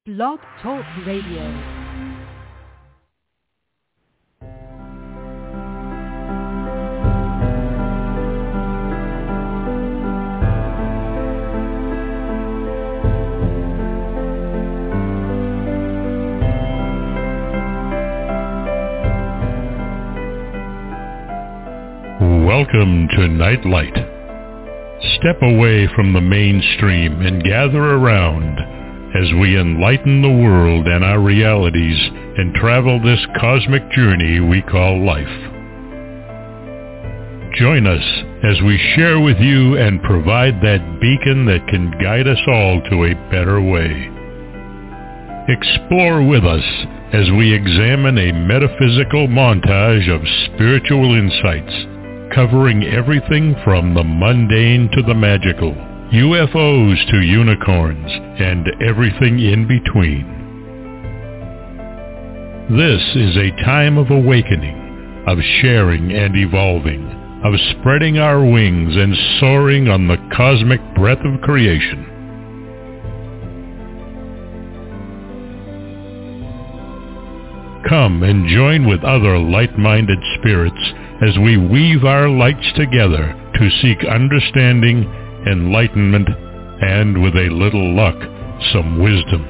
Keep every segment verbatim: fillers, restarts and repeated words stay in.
Blog Talk Radio. Welcome to Night Light. Step away from the mainstream and gather around as we enlighten the world and our realities and travel this cosmic journey we call life. Join us as we share with you and provide that beacon that can guide us all to a better way. Explore with us as we examine a metaphysical montage of spiritual insights, covering everything from the mundane to the magical, U F Os to unicorns, and everything in between. This is a time of awakening, of sharing and evolving, of spreading our wings and soaring on the cosmic breath of creation. Come and join with other light-minded spirits as we weave our lights together to seek understanding, enlightenment, and with a little luck, some wisdom.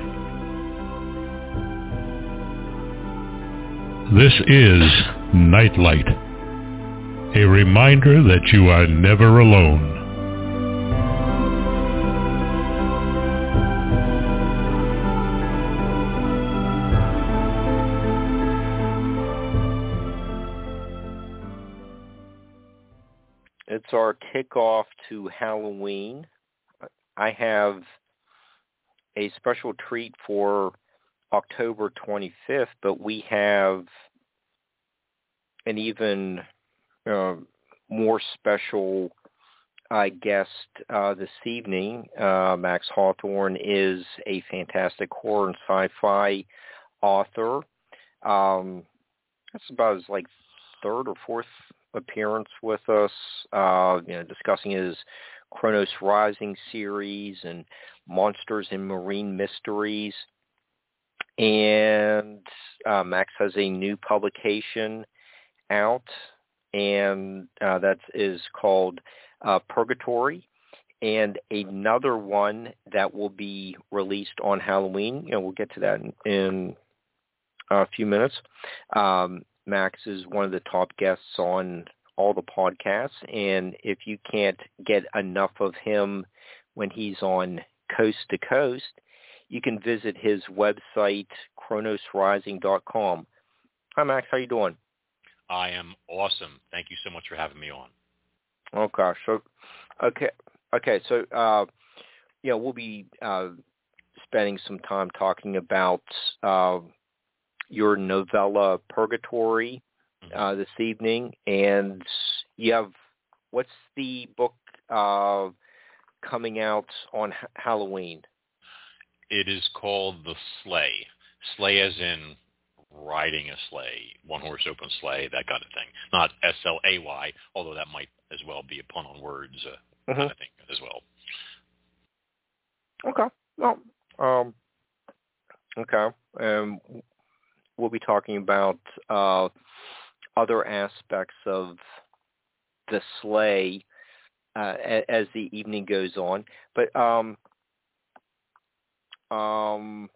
This is Night Light, a reminder that you are never alone. It's our kickoff to Halloween. I have a special treat for October twenty-fifth, but we have an even uh, more special uh, guest uh, this evening. Uh, Max Hawthorne is a fantastic horror and sci-fi author. Um, that's about his like third or fourth appearance with us, uh, you know, discussing his Kronos Rising series and Monsters and Marine Mysteries. And uh, Max has a new publication out, and uh, that is called uh, Purgatory, and another one that will be released on Halloween. You know, we'll get to that in, in a few minutes. Um, Max is one of the top guests on all the podcasts, and if you can't get enough of him when he's on Coast to Coast, you can visit his website, kronos rising dot com. Hi, Max. How you doing? I am awesome. Thank you so much for having me on. Oh, gosh. So, okay. Okay. So, uh, you know, we'll be uh, spending some time talking about uh, your novella Purgatory uh, this evening, and you have, what's the book uh, coming out on H- Halloween? It is called The Sleigh. Sleigh as in riding a sleigh, one horse open sleigh, that kind of thing. Not S L A Y, although that might as well be a pun on words, uh, mm-hmm. kind of thing as well. Okay. Well, um, okay. Um, we'll be talking about uh, other aspects of the sleigh uh, a- as the evening goes on. But um, um,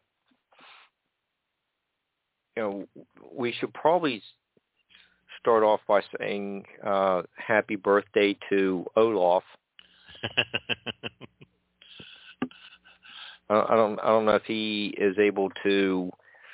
you know, we should probably start off by saying uh, happy birthday to Olaf. I don't. I don't know if he is able to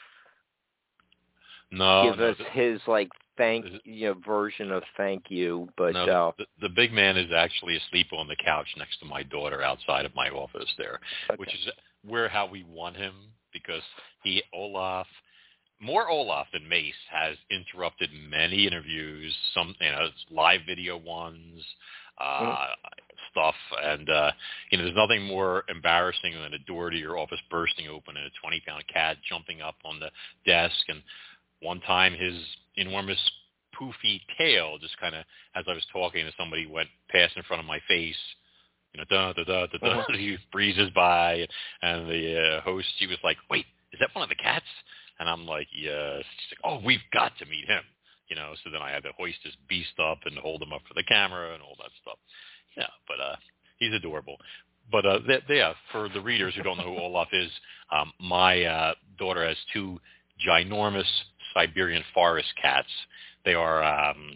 no, give no, us the, his like thank you know, version of thank you. But no, uh, the, the big man is actually asleep on the couch next to my daughter outside of my office there, okay. which is where how we want him, because he Olaf. More Olaf than Mace has interrupted many interviews, some you know live video ones, uh, mm-hmm. stuff, and uh, you know there's nothing more embarrassing than a door to your office bursting open and a twenty-pound cat jumping up on the desk. And one time his enormous poofy tail just kind of, as I was talking to somebody, went past in front of my face. You know, da da da da da. He breezes by, and the uh, host, she was like, "Wait, is that one of the cats? And I'm like, yes. She's like, oh, we've got to meet him. You know, so then I had to hoist his beast up and hold him up for the camera and all that stuff. Yeah, but uh, he's adorable. But uh, they, they, yeah, for the readers who don't know who Olaf is, um, my uh, daughter has two ginormous Siberian forest cats. They are um,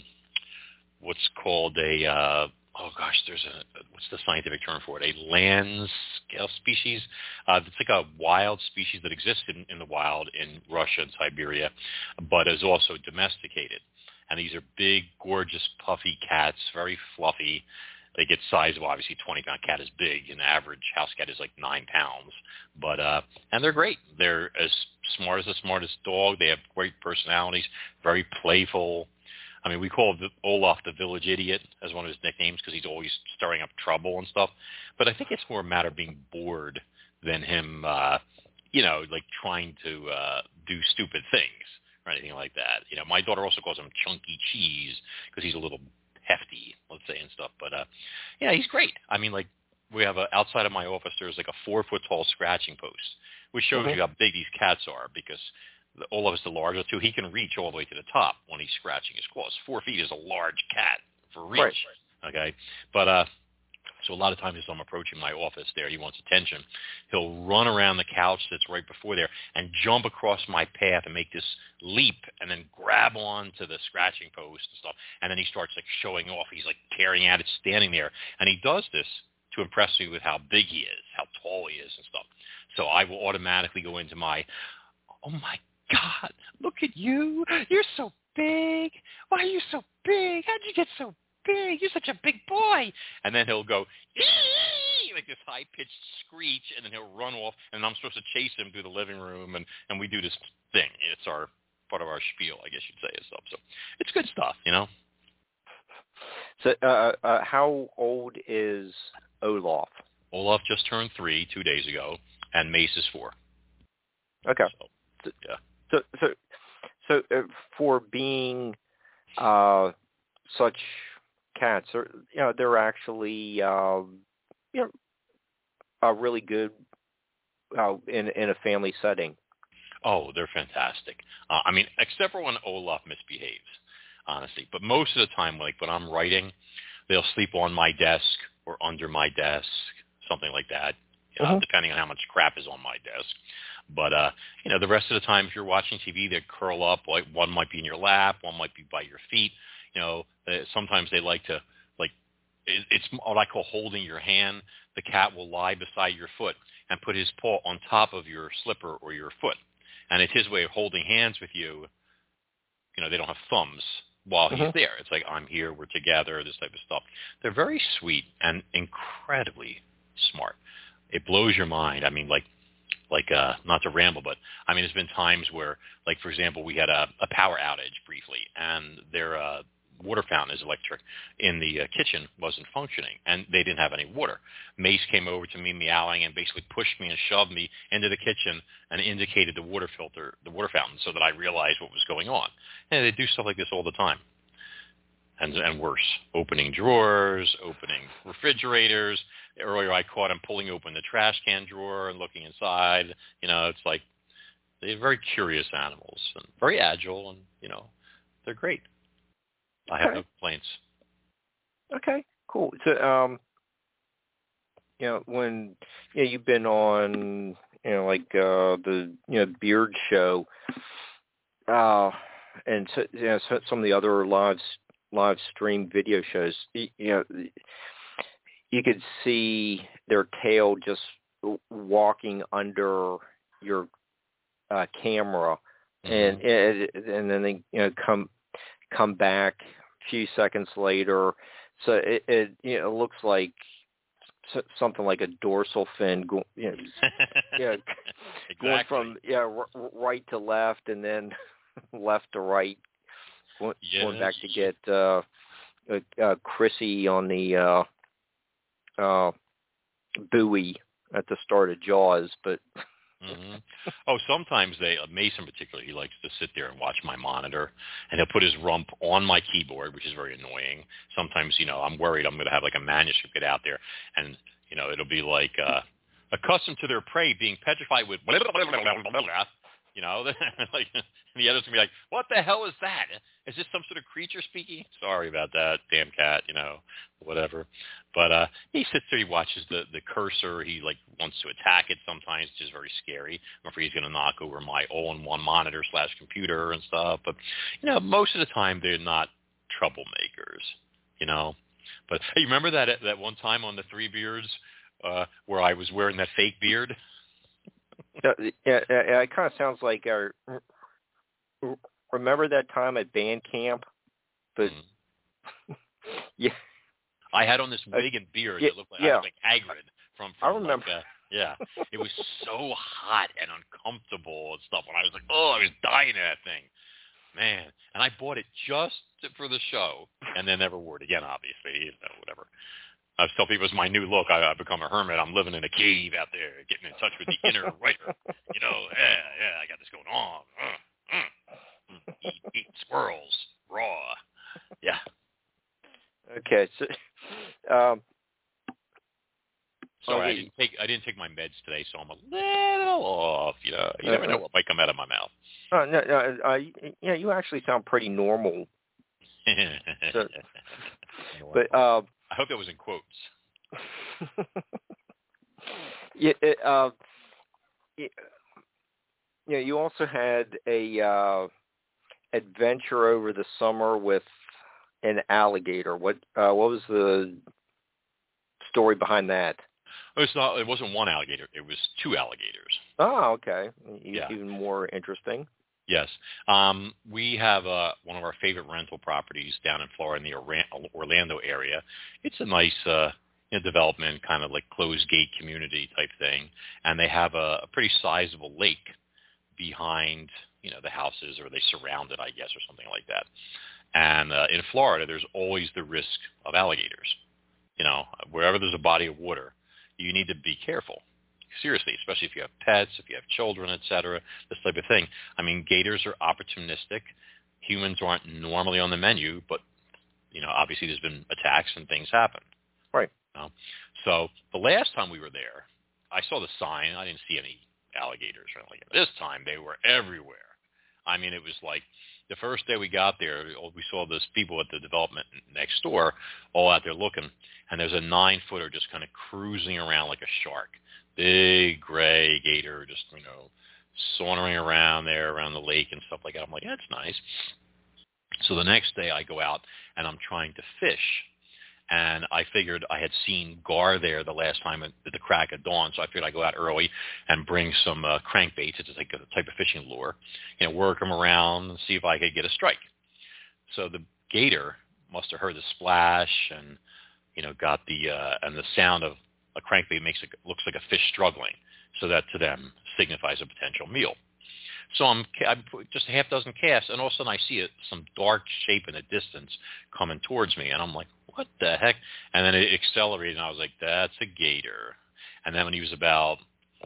what's called a, uh, oh gosh, there's a, what's the scientific term for it? A land scale species. Uh, it's like a wild species that exists in, in the wild in Russia and Siberia, but is also domesticated. And these are big, gorgeous, puffy cats, very fluffy. They get size of, obviously, twenty-pound cat is big. An average house cat is like nine pounds. But, uh, and they're great. They're as smart as the smartest dog. They have great personalities, very playful. I mean, we call Olaf the village idiot as one of his nicknames because he's always stirring up trouble and stuff. But I think it's more a matter of being bored than him, uh, you know, like trying to uh, do stupid things or anything like that. You know, my daughter also calls him Chunky Cheese because he's a little hefty, let's say, and stuff. But, uh, yeah, he's great. I mean, like, we have a, outside of my office, there's like a four-foot-tall scratching post, which shows mm-hmm. you how big these cats are because the, Olaf is the larger two. He can reach all the way to the top when he's scratching his claws. Four feet is a large cat for reach, right. Okay? But, uh, so a lot of times as I'm approaching my office there, he wants attention. He'll run around the couch that's right before there and jump across my path and make this leap and then grab on to the scratching post and stuff. And then he starts like showing off. He's like tearing at it, standing there. And he does this to impress me with how big he is, how tall he is and stuff. So I will automatically go into my, oh my God, look at you. You're so big. Why are you so big? How'd you get so big? You're such a big boy. And then he'll go, ee! Like this high-pitched screech, and then he'll run off, and I'm supposed to chase him through the living room, and, and we do this thing. It's our part of our spiel, I guess you'd say, and stuff. So it's good stuff, you know? So uh, uh, how old is Olaf? Olaf just turned three two days ago, and Mace is four. Okay. So, yeah. So, so, so uh, for being uh, such cats, are, you know, they're actually, uh, you know, uh, really good uh, in in a family setting. Oh, they're fantastic. Uh, I mean, except for when Olaf misbehaves, honestly. But most of the time, like when I'm writing, they'll sleep on my desk or under my desk, something like that, you know, uh-huh. depending on how much crap is on my desk. But, uh, you know, the rest of the time, if you're watching T V, they curl up. Like one might be in your lap, one might be by your feet. You know, uh, sometimes they like to, like, it, it's what I call holding your hand. The cat will lie beside your foot and put his paw on top of your slipper or your foot. And it's his way of holding hands with you. You know, they don't have thumbs while he's uh-huh. there. It's like, I'm here, we're together, this type of stuff. They're very sweet and incredibly smart. It blows your mind. I mean, like, like uh, not to ramble, but, I mean, there's been times where, like, for example, we had a, a power outage briefly, and their uh, water fountain is electric in the uh, kitchen wasn't functioning, and they didn't have any water. Mace came over to me meowing and basically pushed me and shoved me into the kitchen and indicated the water filter, the water fountain, so that I realized what was going on. And they do stuff like this all the time. And, and worse, opening drawers, opening refrigerators. Earlier I caught him pulling open the trash can drawer and looking inside. You know, it's like they're very curious animals and very agile, and, you know, they're great. I have okay. no complaints. Okay, cool. So, um, you know, when you know, you've been on, you know, like uh, the you know Beard Show, uh, and so, you know, so some of the other live live stream video shows, you, you know, you could see their tail just walking under your uh, camera, mm-hmm. and, and and then they you know come. come back a few seconds later. So it, it you know, looks like something like a dorsal fin go, you know, yeah, exactly. going from yeah r- right to left and then left to right, going, yes. going back to get uh, uh, Chrissy on the uh, uh, buoy at the start of Jaws, but mm-hmm. Oh, sometimes they, uh, Mace in particular, he likes to sit there and watch my monitor, and he'll put his rump on my keyboard, which is very annoying. Sometimes, you know, I'm worried I'm going to have like a manuscript get out there, and, you know, it'll be like, uh, accustomed to their prey being petrified with blah, blah, blah, blah, blah, blah, know, like the editor's gonna be like, "What the hell is that? Is this some sort of creature speaking?" Sorry about that, damn cat, you know, whatever. But uh, he sits there, he watches the the cursor. He like wants to attack it sometimes, which is very scary. I'm afraid he's gonna knock over my all-in-one monitor slash computer and stuff. But you know, most of the time they're not troublemakers, you know. But hey, you remember that that one time on the Three Beards uh, where I was wearing that fake beard? Yeah, yeah, yeah, it kind of sounds like our. Remember that time at band camp? But mm. yeah, I had on this wig and beard yeah, that looked like yeah. I looked like Hagrid from. from I remember. Like, uh, yeah, it was so hot and uncomfortable and stuff. When I was like, oh, I was dying of that thing, man. And I bought it just for the show, and then never wore it again. Obviously, you know, whatever. I was telling people it's my new look. I, I've become a hermit. I'm living in a cave out there, getting in touch with the inner writer. You know, yeah, yeah, I got this going on. Uh, uh, eat, eat squirrels raw. Yeah. Okay. So, um, sorry, okay. I didn't take I didn't take my meds today, so I'm a little off. You know, you never know what might come out of my mouth. Uh, no, no, uh, yeah, you actually sound pretty normal. So, but uh, I hope that was in quotes. yeah, it, uh, it, you know, you also had a uh, adventure over the summer with an alligator. What uh, what was the story behind that? It's not. It wasn't one alligator. It was two alligators. Oh, okay. Yeah. Even more interesting. Yes. Um, we have uh, one of our favorite rental properties down in Florida in the Orlando area. It's a nice uh, you know, development, kind of like closed gate community type thing. And they have a, a pretty sizable lake behind, you know, the houses, or they surround it, I guess, or something like that. And uh, in Florida, there's always the risk of alligators. You know, wherever there's a body of water, you need to be careful. Seriously, especially if you have pets, if you have children, et cetera, this type of thing. I mean, gators are opportunistic. Humans aren't normally on the menu, but, you know, obviously there's been attacks and things happen. Right. You know? So the last time we were there, I saw the sign. I didn't see any alligators or anything. This time they were everywhere. I mean, it was like the first day we got there, we saw those people at the development next door all out there looking, and there's a nine-footer just kind of cruising around like a shark. Big gray gator just, you know, sauntering around there around the lake and stuff like that. I'm like, that's nice. So the next day I go out and I'm trying to fish. And I figured I had seen gar there the last time at the crack of dawn, so I figured I'd go out early and bring some uh, crankbaits. It's like a type of fishing lure, you know, work them around and see if I could get a strike. So the gator must have heard the splash and, you know, got the uh, and the sound of a crankbait makes it looks like a fish struggling, so that to them signifies a potential meal. So I'm, I'm just a half dozen casts, and all of a sudden I see it, some dark shape in the distance coming towards me, and I'm like, what the heck? And then it accelerated, and I was like, that's a gator. And then when he was about,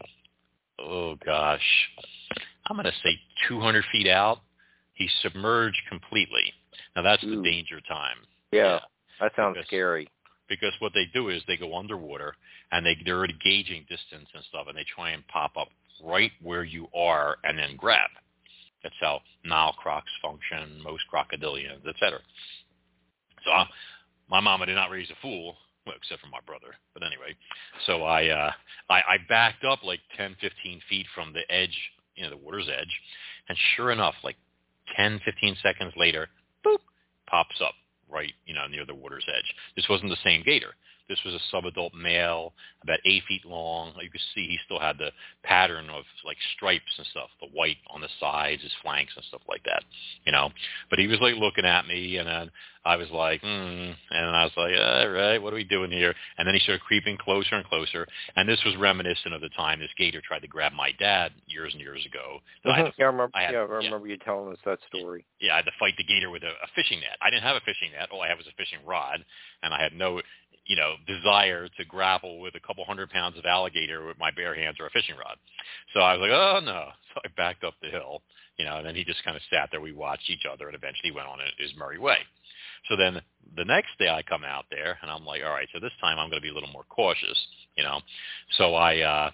oh gosh, I'm going to say two hundred feet out, he submerged completely. Now that's Ooh. the danger time. Yeah, yeah. that sounds because, scary. Because what they do is they go underwater, and they, they're already gauging distance and stuff, and they try and pop up right where you are and then grab. That's how Nile crocs function, most crocodilians, et cetera. So I, my mama did not raise a fool, well, except for my brother. But anyway, so I, uh, I I backed up like ten, fifteen feet from the edge, you know, the water's edge, and sure enough, like ten, fifteen seconds later, boop, pops up right, you know, near the water's edge. This wasn't the same gator. This was a subadult male, about eight feet long. You could see he still had the pattern of like stripes and stuff, the white on the sides, his flanks and stuff like that, you know. But he was like looking at me, and then I was like, hmm, and I was like, all right, what are we doing here? And then he started creeping closer and closer, and this was reminiscent of the time this gator tried to grab my dad years and years ago. Mm-hmm. I had to, yeah, I remember, I had, yeah, I remember yeah. you telling us that story. Yeah, I had to fight the gator with a, a fishing net. I didn't have a fishing net. All I had was a fishing rod, and I had no, you know, desire to grapple with a couple hundred pounds of alligator with my bare hands or a fishing rod. So I was like, oh, no. So I backed up the hill, you know, and then he just kind of sat there. We watched each other, and eventually went on his merry way. So then the next day I come out there, and I'm like, all right, so this time I'm going to be a little more cautious, you know. So I uh,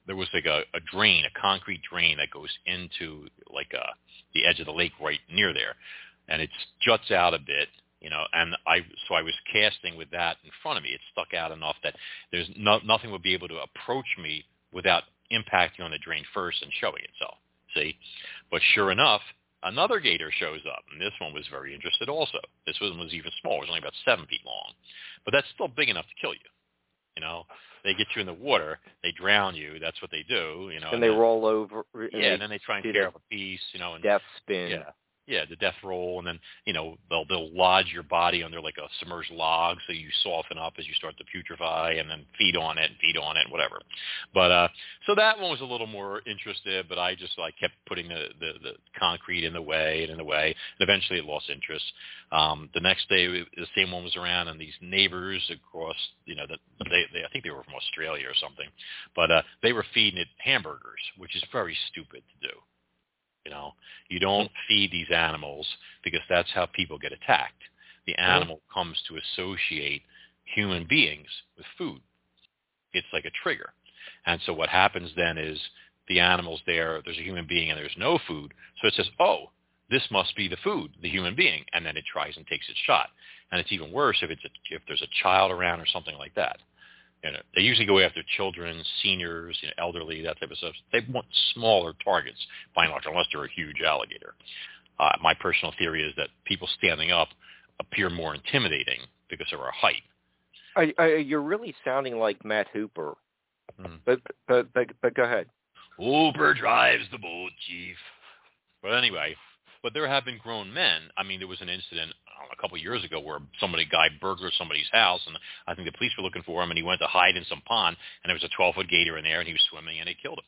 there was like a, a drain, a concrete drain that goes into like uh, the edge of the lake right near there, and it juts out a bit, you know. And I so I was casting with that in front of me. It stuck out enough that there's no, nothing would be able to approach me without impacting on the drain first and showing itself. See, but sure enough, another gator shows up, and this one was very interested also. This one was even smaller. It was only about seven feet long, but that's still big enough to kill you. You know, they get you in the water, they drown you. That's what they do. You know, and, and they then, roll over. And yeah, they and then they try and do tear the up a piece. You know, and death spin. yeah, yeah, the death roll, and then you know they'll they'll lodge your body under like a submerged log, so you soften up as you start to putrefy, and then feed on it and feed on it and whatever. But uh, so that one was a little more interested, but I just like kept putting the, the the concrete in the way and in the way, and eventually it lost interest. Um, the next day, the same one was around, and these neighbors across, you know, that they, they I think they were from Australia or something, but uh, they were feeding it hamburgers, which is very stupid to do. You know, you don't feed these animals because that's how people get attacked. The animal mm-hmm. comes to associate human beings with food. It's like a trigger. And so what happens then is the animal's there, there's a human being and there's no food. So it says, oh, this must be the food, the human being. And then it tries and takes its shot. And it's even worse if it's a, if there's a child around or something like that. You know, they usually go after children, seniors, you know, elderly, that type of stuff. They want smaller targets, by and large, unless they're a huge alligator. Uh, my personal theory is that people standing up appear more intimidating because of our height. I, I, you're really sounding like Matt Hooper. Mm. But, but but but go ahead. Hooper drives the boat, Chief. But anyway, but there have been grown men. I mean, there was an incident know, a couple of years ago where somebody guy burglared somebody's house, and I think the police were looking for him, and he went to hide in some pond, and there was a twelve-foot gator in there, and he was swimming, and it killed him.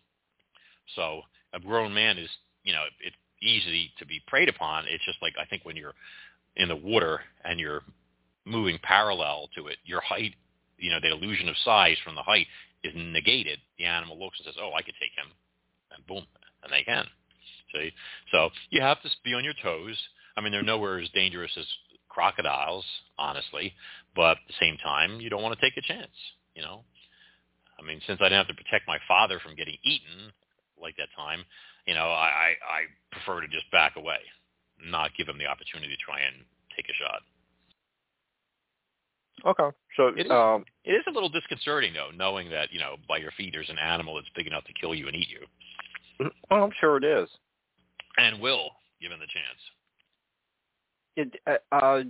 So a grown man is, you know, it's easy to be preyed upon. It's just like I think when you're in the water and you're moving parallel to it, your height, you know, the illusion of size from the height is negated. The animal looks and says, oh, I could take him, and boom, and they can. See? So you have to be on your toes. I mean, they're nowhere as dangerous as crocodiles, honestly, but at the same time, you don't want to take a chance, you know? I mean, since I didn't have to protect my father from getting eaten like that time, you know, I, I, I prefer to just back away, not give him the opportunity to try and take a shot. Okay. So it is, um, it is a little disconcerting, though, knowing that, you know, by your feet there's an animal that's big enough to kill you and eat you. Well, I'm sure it is. And will, given the chance. It, uh, uh,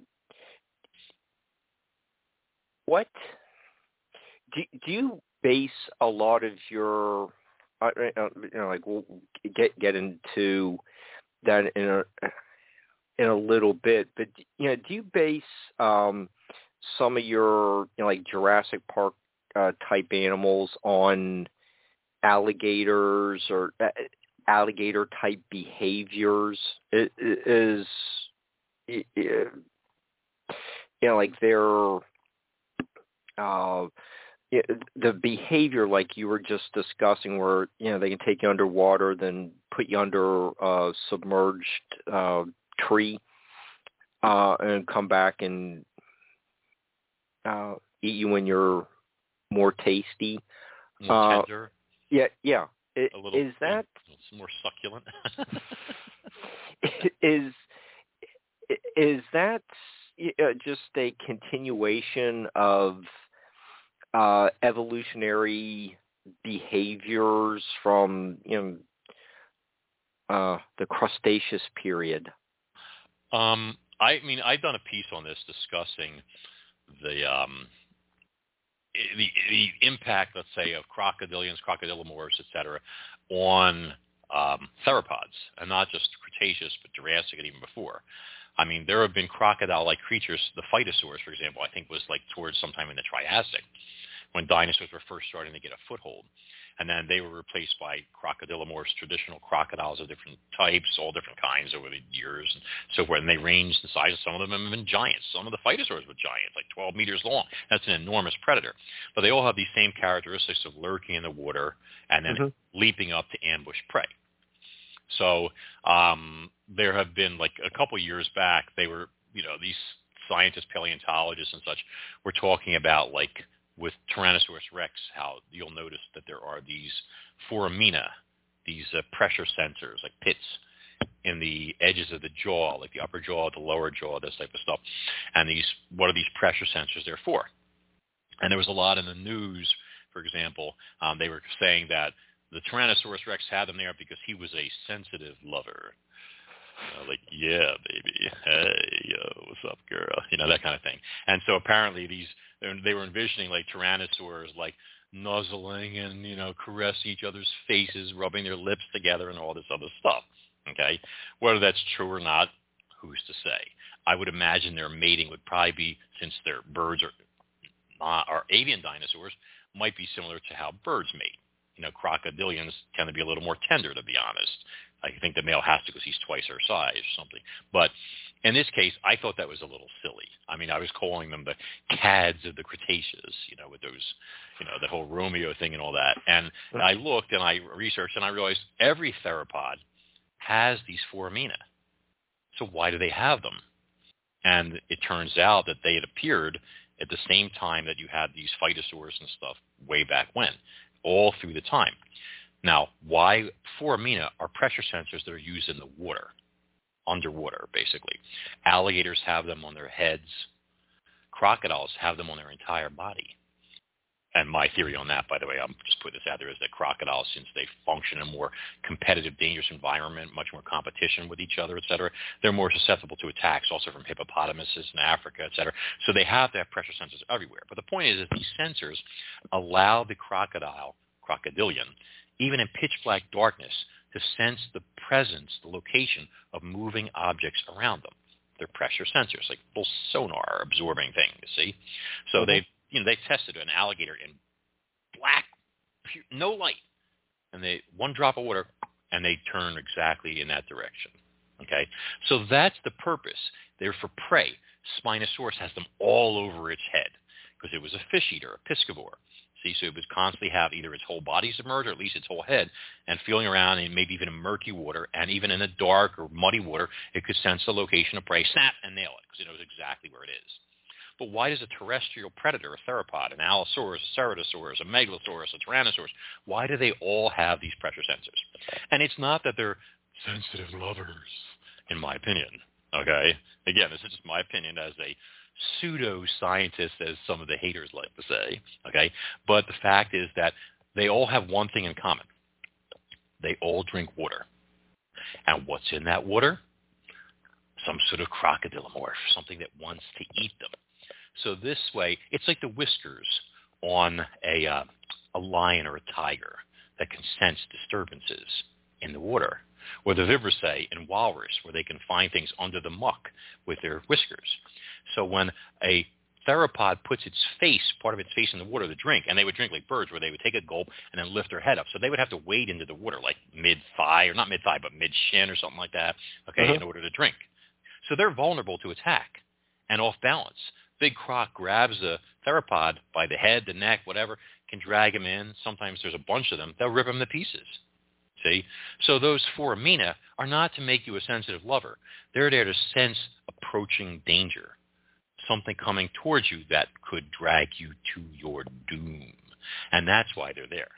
what do, do you base a lot of your, uh, you know, like we'll get get into that in a in a little bit, but you know, do you base um, some of your, you know, like Jurassic Park uh, type animals on alligators or uh, alligator type behaviors? It, it is it, it, you know, like their uh, it, the behavior, like you were just discussing, where you know they can take you underwater, then put you under a submerged uh, tree, uh, and come back and uh, eat you when you're more tasty. More uh, tender. Yeah, yeah. It, a little, is that it's more succulent? is is that uh, just a continuation of uh, evolutionary behaviors from, you know, uh, the Cretaceous period? Um, I mean, I've done a piece on this discussing the um, the, the impact, let's say, of crocodilians, crocodilomorphs, et cetera, on um, theropods, and not just Cretaceous, but Jurassic and even before. I mean, there have been crocodile-like creatures. The Phytosaurs, for example, I think was like towards sometime in the Triassic, when dinosaurs were first starting to get a foothold. And then they were replaced by crocodilomorphs, traditional crocodiles of different types, all different kinds over the years and so forth. And they ranged in size. Some of them have been giants. Some of the Phytosaurs were giants, like twelve meters long. That's an enormous predator. But they all have these same characteristics of lurking in the water and then mm-hmm. leaping up to ambush prey. So um, there have been, like a couple years back, they were, you know, these scientists, paleontologists and such, were talking about like with Tyrannosaurus rex, how you'll notice that there are these foramina, these uh, pressure sensors, like pits in the edges of the jaw, like the upper jaw, the lower jaw, this type of stuff. And these, what are these pressure sensors there for? And there was a lot in the news, for example, um, they were saying that the Tyrannosaurus rex had them there because he was a sensitive lover. You know, like, yeah, baby, hey, yo, what's up, girl? You know, that kind of thing. And so apparently these, they were envisioning like tyrannosaurs like nuzzling and, you know, caressing each other's faces, rubbing their lips together and all this other stuff. Okay? Whether that's true or not, who's to say? I would imagine their mating would probably be, since their birds are not, are avian dinosaurs, might be similar to how birds mate. You know, crocodilians tend to be a little more tender, to be honest. I think the male has to because he's twice her size or something. But in this case, I thought that was a little silly. I mean, I was calling them the cads of the Cretaceous, you know, with those, you know, the whole Romeo thing and all that. And I looked and I researched and I realized every theropod has these foramina. So why do they have them? And it turns out that they had appeared at the same time that you had these phytosaurs and stuff way back when, all through the time. Now, why foramina are pressure sensors that are used in the water, underwater, basically. Alligators have them on their heads. Crocodiles have them on their entire body. And my theory on that, by the way, I'm just putting this out there, is that crocodiles, since they function in a more competitive, dangerous environment, much more competition with each other, et cetera, they're more susceptible to attacks, also from hippopotamuses in Africa, et cetera. So they have to have pressure sensors everywhere. But the point is that these sensors allow the crocodile, crocodilian, even in pitch black darkness, to sense the presence, the location of moving objects around them. They're pressure sensors, like little sonar absorbing thing, you see? So mm-hmm. they you know, they tested an alligator in black, pure, no light, and they one drop of water, and they turn exactly in that direction. Okay, so that's the purpose. They're for prey. Spinosaurus has them all over its head because it was a fish eater, a piscivore. See, so it would constantly have either its whole body submerged or at least its whole head, and feeling around in maybe even in murky water, and even in the dark or muddy water, it could sense the location of prey, snap, and nail it because it knows exactly where it is. But why does a terrestrial predator, a theropod, an Allosaurus, a Ceratosaurus, a Megalosaurus, a Tyrannosaurus, why do they all have these pressure sensors? And it's not that they're sensitive lovers, in my opinion. Okay? Again, this is just my opinion as a pseudo-scientist, as some of the haters like to say. Okay? But the fact is that they all have one thing in common. They all drink water. And what's in that water? Some sort of crocodilomorph, something that wants to eat them. So this way, it's like the whiskers on a uh, a lion or a tiger that can sense disturbances in the water, or the vibrissae in walrus, where they can find things under the muck with their whiskers. So when a theropod puts its face, part of its face in the water to drink, and they would drink like birds, where they would take a gulp and then lift their head up. So they would have to wade into the water like mid-thigh, or not mid-thigh, but mid-shin or something like that, okay, uh-huh. in order to drink. So they're vulnerable to attack and off balance. Big croc grabs the theropod by the head, the neck, whatever, can drag him in. Sometimes there's a bunch of them. They'll rip him to pieces. See? So those foramina are not to make you a sensitive lover. They're there to sense approaching danger, something coming towards you that could drag you to your doom. And that's why they're there.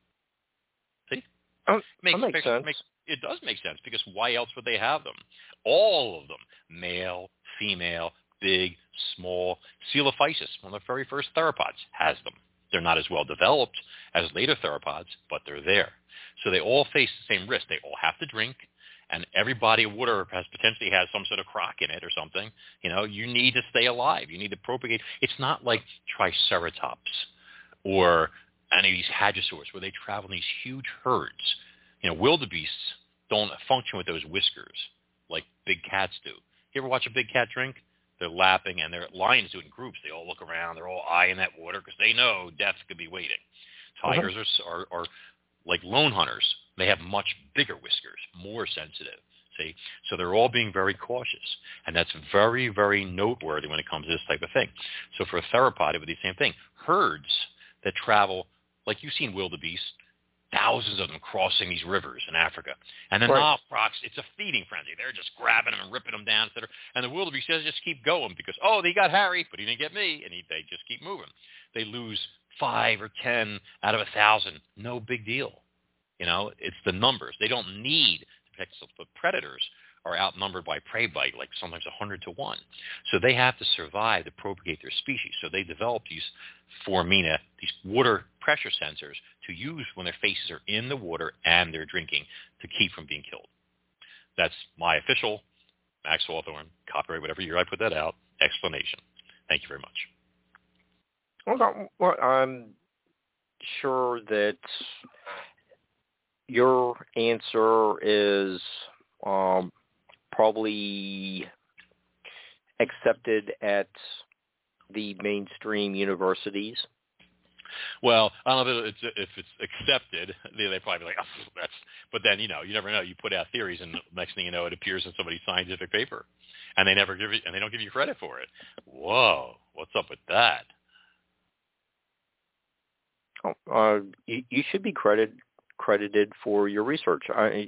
See? Oh, makes, that makes, makes sense. Makes, it does make sense, because why else would they have them? All of them, male, female, big, small. Coelophysis, one of the very first theropods, has them. They're not as well developed as later theropods, but they're there. So they all face the same risk. They all have to drink, and every body of water has potentially has some sort of croc in it or something. You know, you need to stay alive. You need to propagate. It's not like Triceratops or any of these hadrosaurs where they travel in these huge herds. You know, wildebeests don't function with those whiskers like big cats do. You ever watch a big cat drink? They're lapping, and they're lions do it in groups. They all look around. They're all eyeing that water because they know death could be waiting. Tigers uh-huh. are, are, are like lone hunters. They have much bigger whiskers, more sensitive. See? So they're all being very cautious. And that's very, very noteworthy when it comes to this type of thing. So for a theropod, it would be the same thing. Herds that travel, like you've seen wildebeest, thousands of them crossing these rivers in Africa. And the Right. Nile frogs, it's a feeding frenzy. They're just grabbing them and ripping them down, et cetera. And the wildebeest says just keep going because, oh, they got Harry, but he didn't get me, and he, they just keep moving. They lose five or ten out of a thousand. No big deal. You know, it's the numbers. They don't need to protect themselves, but predators are outnumbered by prey by like sometimes one hundred to one. So they have to survive to propagate their species. So they develop these Foramina, these water pressure sensors to use when their faces are in the water and they're drinking to keep from being killed. That's my official, Max Hawthorne, copyright whatever year I put that out, explanation. Thank you very much. Okay. Well, I'm sure that your answer is um, probably accepted at the mainstream universities. Well, I don't know if it's, if it's accepted. They, they probably be like, oh, that's. But then you know, you never know. You put out theories, and the next thing you know, it appears in somebody's scientific paper, and they never give you, and they don't give you credit for it. Whoa, what's up with that? Oh, uh, you, you should be credited credited for your research. I,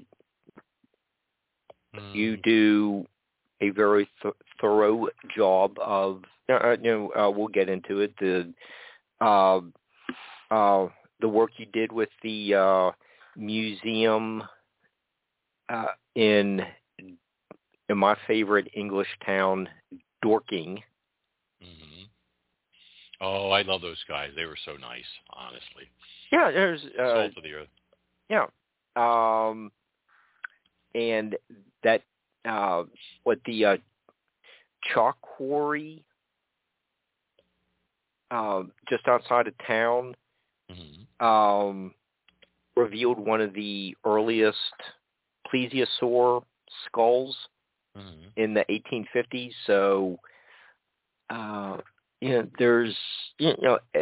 mm. You do a very th- thorough job of. Uh, you know, uh, we'll get into it. The uh, uh, the work you did with the uh, museum uh, in in my favorite English town, Dorking. Mm-hmm. Oh, I love those guys. They were so nice, honestly. Yeah, there's uh, salt of the earth. Yeah, um, and that uh, what the uh, chalk quarry uh, just outside of town mm-hmm. um, revealed one of the earliest plesiosaur skulls mm-hmm. in the eighteen fifties. So, uh, you know, there's, you know, uh,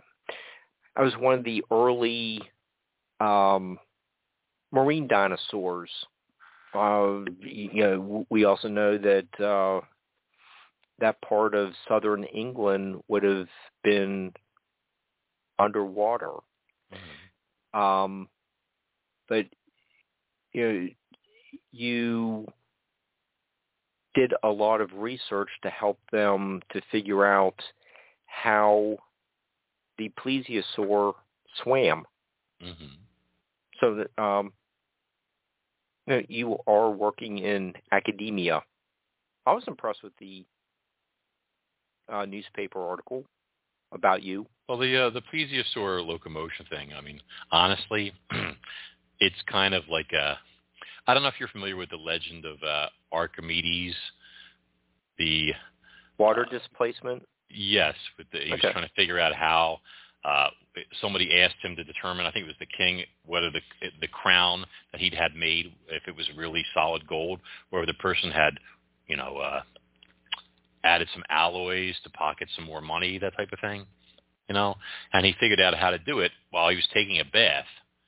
I was one of the early um, marine dinosaurs. Uh, you know, we also know that uh, that part of southern England would have been underwater. Mm-hmm. Um, but you know, you did a lot of research to help them to figure out how the plesiosaur swam. Mm-hmm. So that um, you know, you are working in academia. I was impressed with the uh, newspaper article about you. Well, the uh, the plesiosaur locomotion thing. I mean, honestly, it's kind of like a. I don't know if you're familiar with the legend of uh, Archimedes, the water uh, displacement. Yes, with the, he okay. was trying to figure out how uh, somebody asked him to determine. I think it was the king whether the the crown that he'd had made, if it was really solid gold, or the person had, you know, uh, added some alloys to pocket some more money, that type of thing, you know. And he figured out how to do it while he was taking a bath,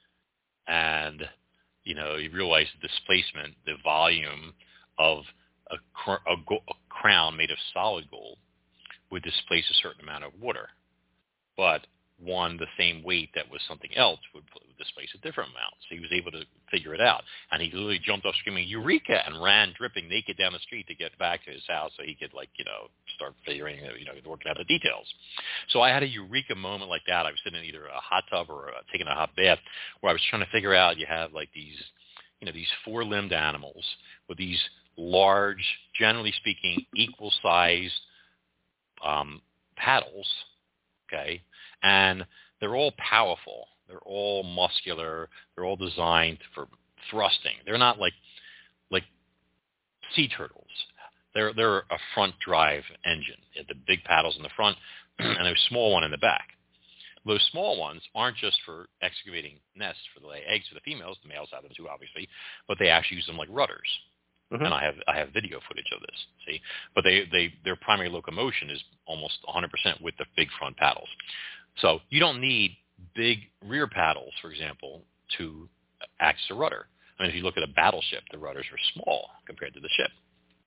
and you know, he realized the displacement, the volume of a, cr- a, go- a crown made of solid gold would displace a certain amount of water. But one, the same weight that was something else would, would displace a different amount. So he was able to figure it out. And he literally jumped off screaming, Eureka, and ran dripping naked down the street to get back to his house so he could, like, you know, start figuring, you know, working out the details. So I had a Eureka moment like that. I was sitting in either a hot tub or uh, taking a hot bath where I was trying to figure out, you have, like, these, you know, these four-limbed animals with these large, generally speaking, equal-sized um, paddles, okay, and they're all powerful. They're all muscular. They're all designed for thrusting. They're not like like sea turtles. They're they're a front drive engine. The big paddles in the front and a small one in the back. Those small ones aren't just for excavating nests for the lay eggs for the females. The males have them too, obviously, but they actually use them like rudders. Mm-hmm. And I have I have video footage of this. See, but they, they their primary locomotion is almost one hundred percent with the big front paddles. So you don't need big rear paddles, for example, to act as a rudder. I mean, if you look at a battleship, the rudders are small compared to the ship.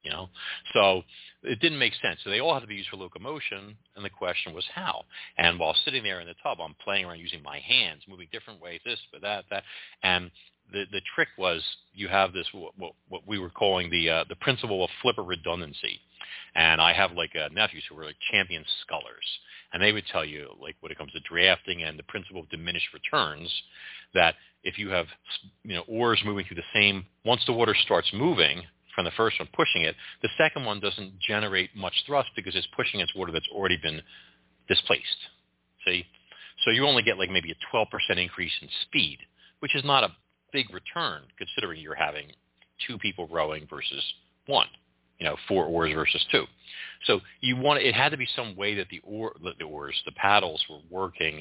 you know? So it didn't make sense. So they all had to be used for locomotion, and the question was how. And while sitting there in the tub, I'm playing around using my hands, moving different ways, this, but that, that. And the the trick was you have this, what, what we were calling the uh, the principle of flipper redundancy. And I have like uh, nephews who were like champion scullers. And they would tell you, like when it comes to drafting and the principle of diminished returns, that if you have, you know, oars moving through the same, once the water starts moving from the first one pushing it, the second one doesn't generate much thrust because it's pushing its water that's already been displaced. See? So you only get like maybe a twelve percent increase in speed, which is not a big return considering you're having two people rowing versus one. You know, four oars versus two. So you want it had to be some way that the oar, the oars, the paddles were working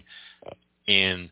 in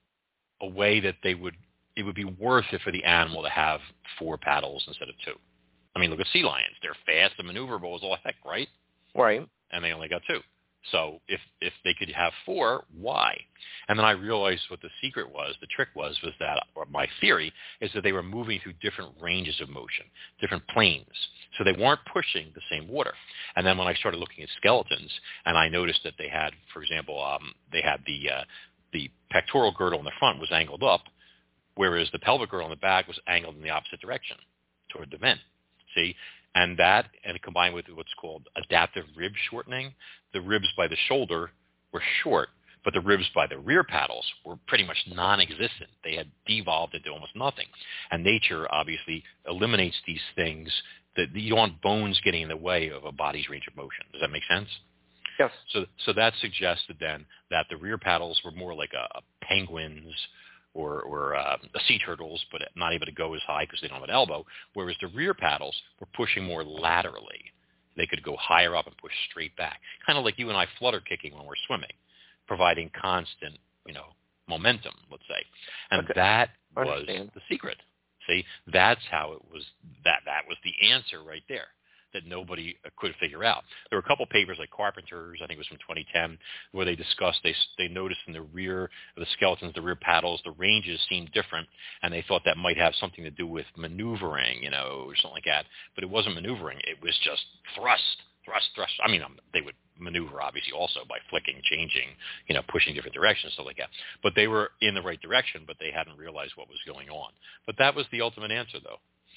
a way that they would it would be worth it for the animal to have four paddles instead of two. I mean, look at sea lions; they're fast and maneuverable as all heck, right? Right. And they only got two. So if if they could have four, why? And then I realized what the secret was, the trick was, was that, or my theory, is that they were moving through different ranges of motion, different planes. So they weren't pushing the same water. And then when I started looking at skeletons, and I noticed that they had, for example, um, they had the uh, the pectoral girdle in the front was angled up, whereas the pelvic girdle in the back was angled in the opposite direction, toward the vent. See? And that, and combined with what's called adaptive rib shortening, the ribs by the shoulder were short, but the ribs by the rear paddles were pretty much non-existent. They had devolved into almost nothing. And nature obviously eliminates these things that you don't want bones getting in the way of a body's range of motion. Does that make sense? Yes. So, so that suggested then that the rear paddles were more like a, a penguin's or, or uh, sea turtles, but not able to go as high because they don't have an elbow, whereas the rear paddles were pushing more laterally. They could go higher up and push straight back, kind of like you and I flutter kicking when we're swimming, providing constant, you know, momentum, let's say. And okay. that was Understand. the secret. See, that's how it was, that, that was the answer right there that nobody could figure out. There were a couple papers like Carpenter's, I think it was from twenty ten, where they discussed, they they noticed in the rear of the skeletons, the rear paddles, the ranges seemed different, and they thought that might have something to do with maneuvering, you know, or something like that. But it wasn't maneuvering. It was just thrust, thrust, thrust. I mean, um, they would maneuver, obviously, also by flicking, changing, you know, pushing different directions, stuff like that. But they were in the right direction, but they hadn't realized what was going on. But that was the ultimate answer, though.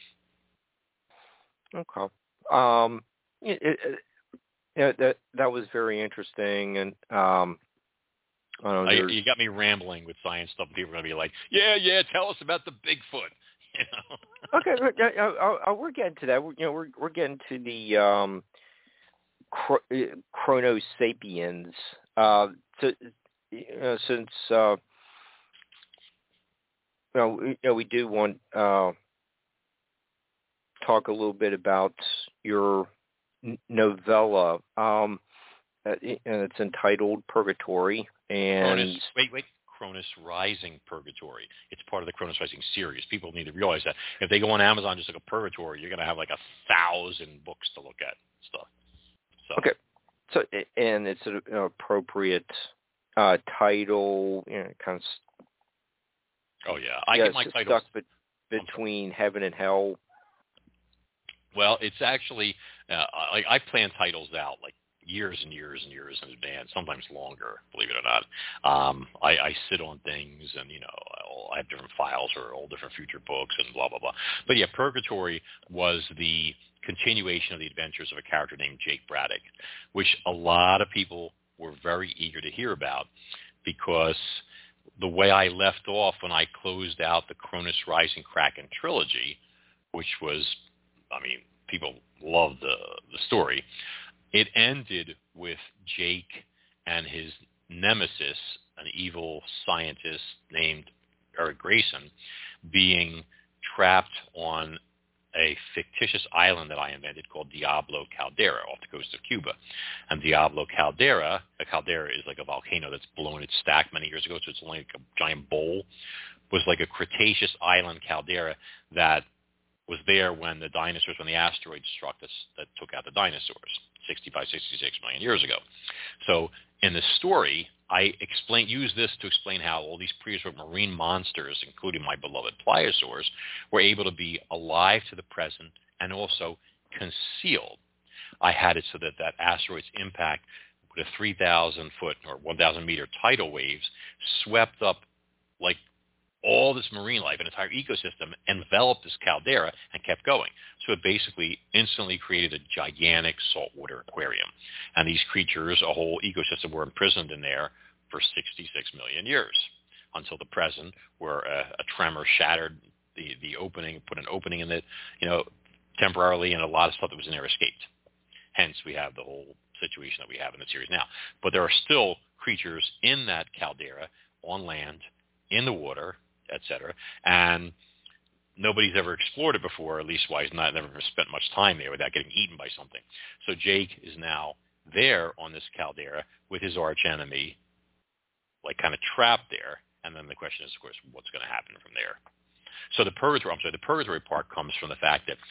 Okay. Um, it, it, it, that that was very interesting, and um, I don't know, I, you got me rambling with science stuff. People are going to be like, "Yeah, yeah, tell us about the Bigfoot." You know? Okay, look, I, I, I, we're getting to that. We're, you know, we're we're getting to the um, Chrono Sapiens. Uh, so, you know, since uh, you know, we, you know, we do want. Uh, talk a little bit about your n- novella. Um, and it's entitled Purgatory. And Cronus, wait, wait, Cronus Rising Purgatory. It's part of the Cronus Rising series. People need to realize that. If they go on Amazon, just look at Purgatory, you're going to have like a thousand books to look at stuff. So. Okay. So, and it's an appropriate uh, title, you know, kind of. Oh, yeah. I yeah, get my titles. Stuck be- between heaven and hell. Well, it's actually, uh, I, I plan titles out like years and years and years in advance, sometimes longer, believe it or not. Um, I, I sit on things and, you know, I'll, I have different files for all different future books and blah, blah, blah. But yeah, Purgatory was the continuation of the adventures of a character named Jake Braddock, which a lot of people were very eager to hear about because the way I left off when I closed out the Cronus Rising Kraken trilogy, which was, I mean, people loved the the story. It ended with Jake and his nemesis, an evil scientist named Eric Grayson, being trapped on a fictitious island that I invented called Diablo Caldera off the coast of Cuba. And Diablo Caldera, a caldera is like a volcano that's blown its stack many years ago, so it's only like a giant bowl, was like a Cretaceous island caldera that was there when the dinosaurs, when the asteroid struck us that took out the dinosaurs sixty-five, sixty-six million years ago. So in the story, I explain, use this to explain how all these prehistoric marine monsters, including my beloved pliosaurs, were able to be alive to the present and also concealed. I had it so that that asteroid's impact with a three thousand foot or one thousand meter tidal waves swept up like all this marine life, an entire ecosystem, enveloped this caldera and kept going. So it basically instantly created a gigantic saltwater aquarium. And these creatures, a whole ecosystem, were imprisoned in there for sixty-six million years until the present, where a, a tremor shattered the, the opening, put an opening in it, you know, temporarily, and a lot of stuff that was in there escaped. Hence, we have the whole situation that we have in the series now. But there are still creatures in that caldera, on land, in the water, et cetera, and nobody's ever explored it before, at least why he's not never spent much time there without getting eaten by something. So Jake is now there on this caldera with his arch enemy, like kind of trapped there. And then the question is, of course, what's going to happen from there? So the purgatory, I'm sorry, the purgatory part comes from the fact that,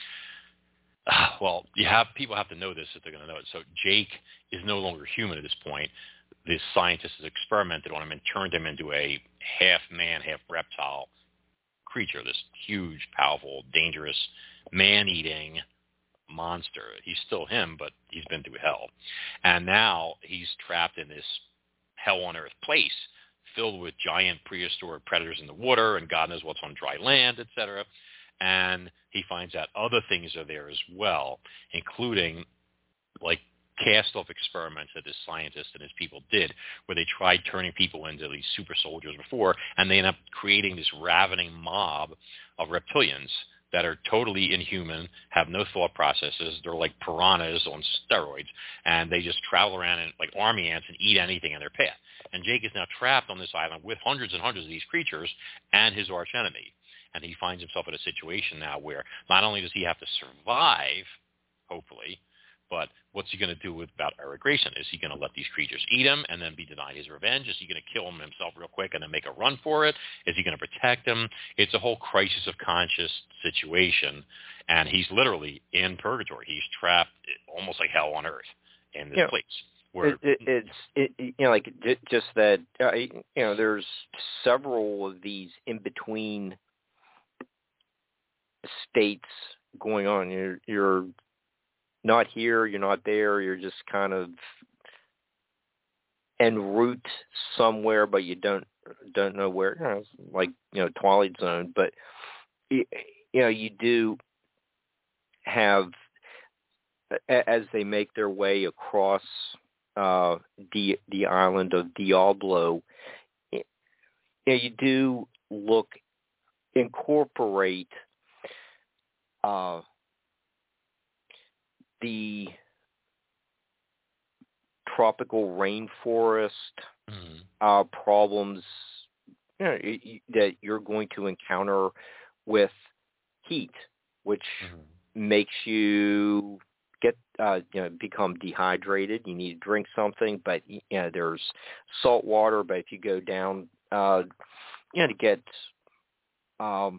uh, well, you have people have to know this if they're going to know it. So Jake is no longer human at this point. The scientists has experimented on him and turned him into a half man, half reptile creature, this huge, powerful, dangerous, man-eating monster. He's still him, but he's been through hell. And now he's trapped in this hell-on-earth place filled with giant prehistoric predators in the water and God knows what's on dry land, et cetera. And he finds out other things are there as well, including, like, cast-off experiments that this scientist and his people did, where they tried turning people into these super soldiers before, and they end up creating this ravening mob of reptilians that are totally inhuman, have no thought processes. They're like piranhas on steroids, and they just travel around and, like army ants and eat anything in their path. And Jake is now trapped on this island with hundreds and hundreds of these creatures and his archenemy. And he finds himself in a situation now where not only does he have to survive, hopefully, but what's he going to do with, about Eric Grayson? Is he going to let these creatures eat him and then be denied his revenge? Is he going to kill him himself real quick and then make a run for it? Is he going to protect him? It's a whole crisis of conscience situation, and he's literally in purgatory. He's trapped almost like hell on earth in this yeah. place. Where it, it, it's it, you know like it, just that uh, you know there's several of these in between states going on. You're you're not here, you're not there, you're just kind of en route somewhere, but you don't don't know where. You know, it's like, you know, Twilight Zone. But you know, you do have, as they make their way across uh, the the island of Diablo, you know, you do look incorporate uh, the tropical rainforest mm-hmm. uh, problems, you know, that you're going to encounter with heat, which mm-hmm. makes you get uh, you know become dehydrated. You need to drink something, but you know there's salt water. But if you go down, uh, you know, to get um,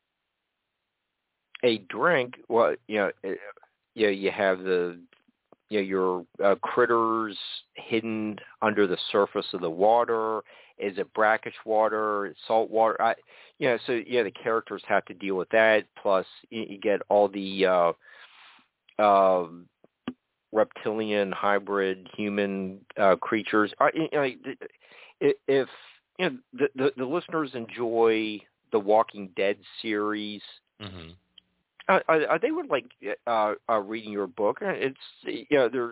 a drink, well, you know. It, You know, you have the, you know, your uh, critters hidden under the surface of the water. Is it brackish water, salt water? I, you know, so yeah, the characters have to deal with that. Plus, you, you get all the uh, uh, reptilian, hybrid, human uh, creatures. I, you know, if you know the, the the listeners enjoy the Walking Dead series. Mm-hmm. Uh, I, they would like uh, uh, reading your book. It's you know, there's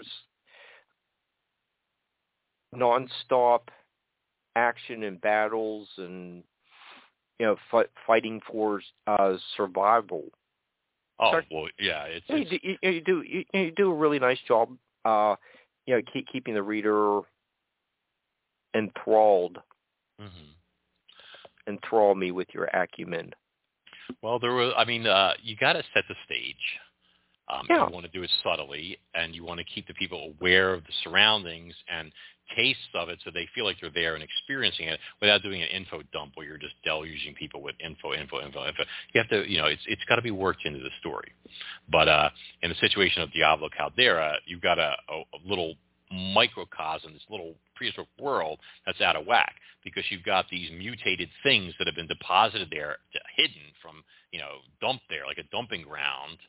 nonstop action and battles, and you know, f- fighting for uh, survival. Oh Sorry. well, yeah, it's, you, it's... You, you, you do you, you do a really nice job. Uh, you know, keep, keeping the reader enthralled. Mm-hmm. Enthrall me with your acumen. Well, there was, I mean, uh, you got to set the stage. Um, yeah. You want to do it subtly, and you want to keep the people aware of the surroundings and tastes of it so they feel like they're there and experiencing it without doing an info dump where you're just deluging people with info, info, info, info. You have to, you know, it's it's got to be worked into the story. But uh, in the situation of Diablo Caldera, you've got a, a, a little microcosm, this little prehistoric world that's out of whack because you've got these mutated things that have been deposited there, hidden from, you know, dumped there like a dumping ground,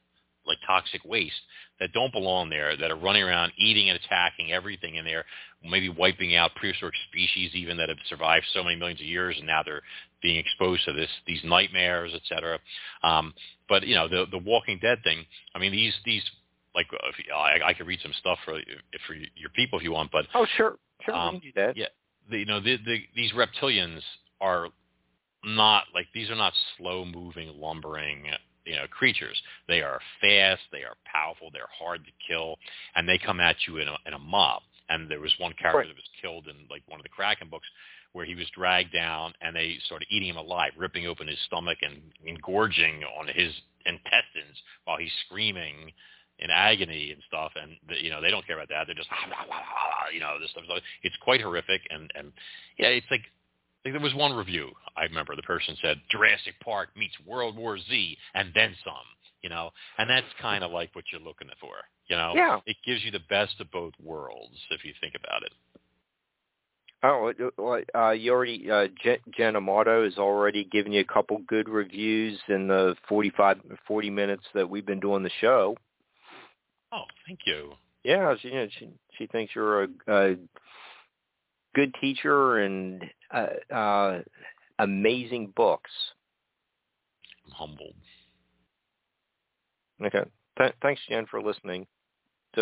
like toxic waste that don't belong there, that are running around eating and attacking everything in there, maybe wiping out prehistoric species even that have survived so many millions of years, and now they're being exposed to this these nightmares, et cetera. Um, but you know, the the Walking Dead thing. I mean, these these like uh, if, I, I could read some stuff for for your people if you want, but oh sure, sure, um, we can do that. Yeah, the, you know, the, the, these reptilians are not like these are not slow moving, lumbering, you know, creatures. They are fast, they are powerful, they're hard to kill, and they come at you in a, in a mob. And there was one character right. that was killed in like one of the Kraken books where he was dragged down and they started eating him alive, ripping open his stomach and engorging on his intestines while he's screaming in agony and stuff. And the, you know, they don't care about that. They're just, you know, this stuff. It's quite horrific. And, and yeah, it's like, like there was one review. I remember the person said Jurassic Park meets World War Z and then some, you know, and that's kind of like what you're looking for, you know. Yeah. It gives you the best of both worlds if you think about it. Oh, uh, you already, uh, Jen Amato has already given you a couple good reviews in the forty-five, forty minutes that we've been doing the show. Oh, thank you. Yeah, she, you know, she, she thinks you're a, a good teacher and uh, uh, amazing books. I'm humbled. Okay. Th- thanks, Jen, for listening. To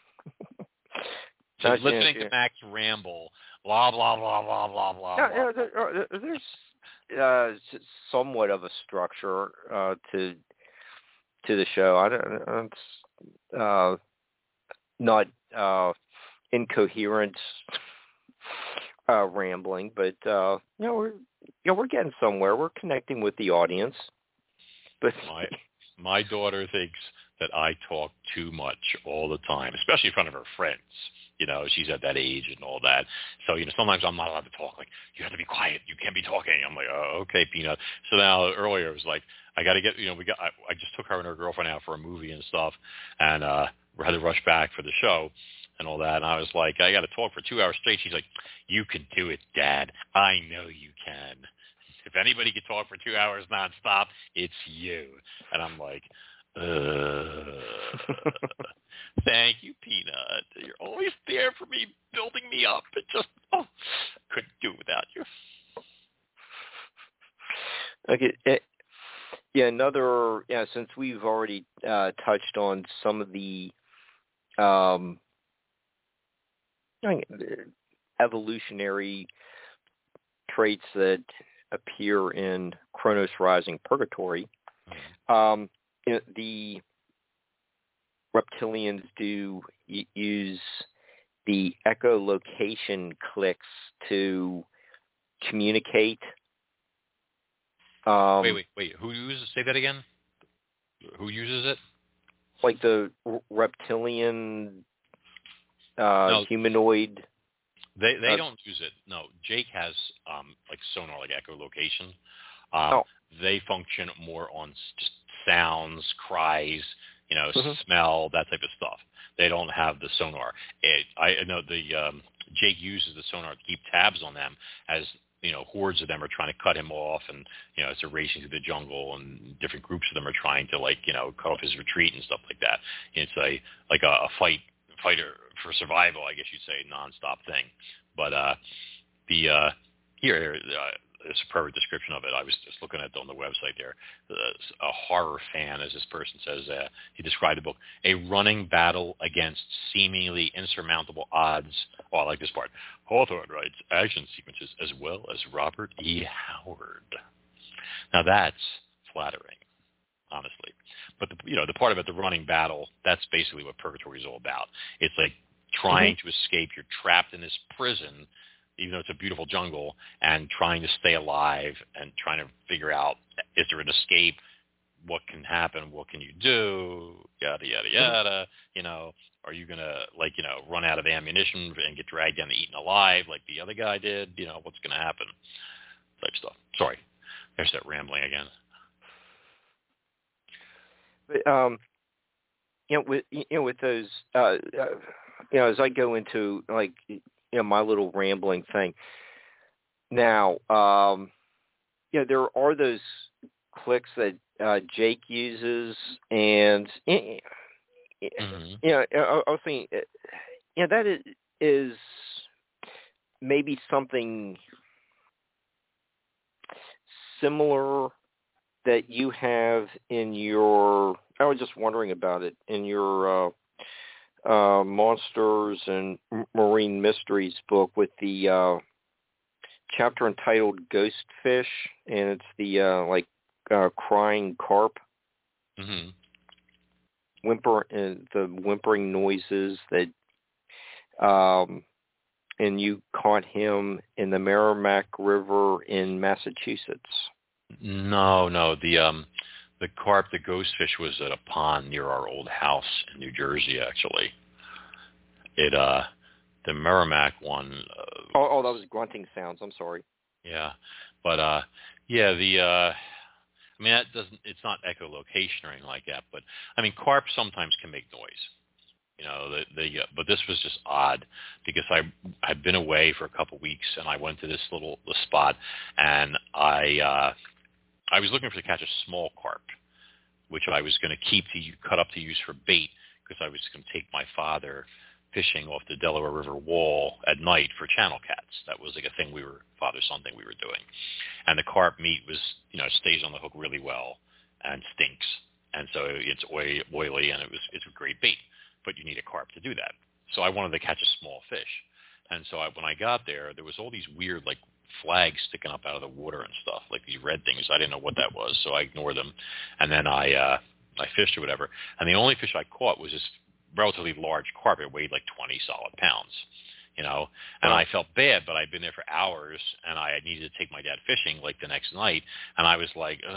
so listening Jen, to Max ramble, blah, blah, blah, blah, blah, blah. Yeah, blah. Yeah, there, there's uh, somewhat of a structure uh, to to the show. I don't. It's uh, not uh, incoherent uh, rambling, but uh, you know, we're you know we're getting somewhere. We're connecting with the audience. But my my daughter thinks that I talk too much all the time, especially in front of her friends. You know, she's at that age and all that. So, you know, sometimes I'm not allowed to talk. Like, you have to be quiet. You can't be talking. I'm like, oh, okay, Peanut. So now earlier it was like, I got to get, you know, we got, I, I just took her and her girlfriend out for a movie and stuff, and uh, we had to rush back for the show and all that. And I was like, I got to talk for two hours straight. She's like, you can do it, Dad. I know you can. If anybody could talk for two hours nonstop, it's you. And I'm like, uh, thank you, Peanut. You're always there for me, building me up. It just, oh, couldn't do it without you. Okay. It, yeah, another, yeah, since we've already uh, touched on some of the um, evolutionary traits that appear in Chronos Rising Purgatory, um, you know, the reptilians do y- use the echolocation clicks to communicate. Um, wait, wait, wait. Who uses? Say that again. Who uses it? Like the r- reptilian uh, no, humanoid. They they uh, don't use it. No, Jake has um, like sonar, like echolocation. Um, oh. They function more on just sounds, cries, you know, Mm-hmm. smell, that type of stuff. They don't have the sonar. It, I know the um, Jake uses the sonar to keep tabs on them as, you know, hordes of them are trying to cut him off, and, you know, as they're racing through the jungle, and different groups of them are trying to, like, you know, cut off his retreat and stuff like that. It's a like a, a fight fighter for survival, I guess you'd say, nonstop thing. But uh, the uh, here, uh, there's a perfect description of it. I was just looking at it on the website there. Uh, a horror fan, as this person says, uh, he described the book, a running battle against seemingly insurmountable odds. Oh, I like this part. Hawthorne writes action sequences as well as Robert E. Howard. Now that's flattering, honestly. But the, you know, the part about the running battle, that's basically what Purgatory is all about. It's like trying mm-hmm. to escape. You're trapped in this prison, even though it's a beautiful jungle, and trying to stay alive and trying to figure out, is there an escape? What can happen? What can you do? Yada, yada, yada. Mm-hmm. You know, are you going to, like, you know, run out of ammunition and get dragged down and eaten alive like the other guy did? You know, what's going to happen? Type stuff. Sorry. There's that rambling again. But, um, you know, with, you know, with those, uh, uh, you know, as I go into, like, you know, my little rambling thing. Now, um, you know, there are those clicks that uh, Jake uses, and mm-hmm. you know, I, I was thinking, you know, that is, is maybe something similar that you have in your. I was just wondering about it in your. Uh, Uh, Monsters and Marine Mysteries book with the uh, chapter entitled Ghost Fish, and it's the uh, like uh, crying carp, mm-hmm. whimper, uh, the whimpering noises that, um, and you caught him in the Merrimack River in Massachusetts. No, no, the um. The carp, the ghost fish, was at a pond near our old house in New Jersey, actually. It, uh, the Merrimack one. Uh, oh, oh, that was grunting sounds. I'm sorry. Yeah. But, uh, yeah, the, uh, I mean, that doesn't, it's not echolocation or anything like that, but, I mean, carp sometimes can make noise. You know, the, the, uh, but this was just odd because I had been away for a couple of weeks and I went to this little the spot and I, uh, I was looking for to catch a small carp, which I was going to keep to cut up to use for bait because I was going to take my father fishing off the Delaware River wall at night for channel cats. That was like a thing we were, father-son thing we were doing. And the carp meat was, you know, stays on the hook really well and stinks. And so it's oily, oily and it was it's a great bait, but you need a carp to do that. So I wanted to catch a small fish. And so I, when I got there, there was all these weird, like, flags sticking up out of the water and stuff, like these red things. I didn't know what that was, so I ignored them. And then I uh, I fished or whatever. And the only fish I caught was this relatively large carp. It weighed like twenty solid pounds, you know. And I felt bad, but I'd been there for hours, and I needed to take my dad fishing like the next night. And I was like, uh,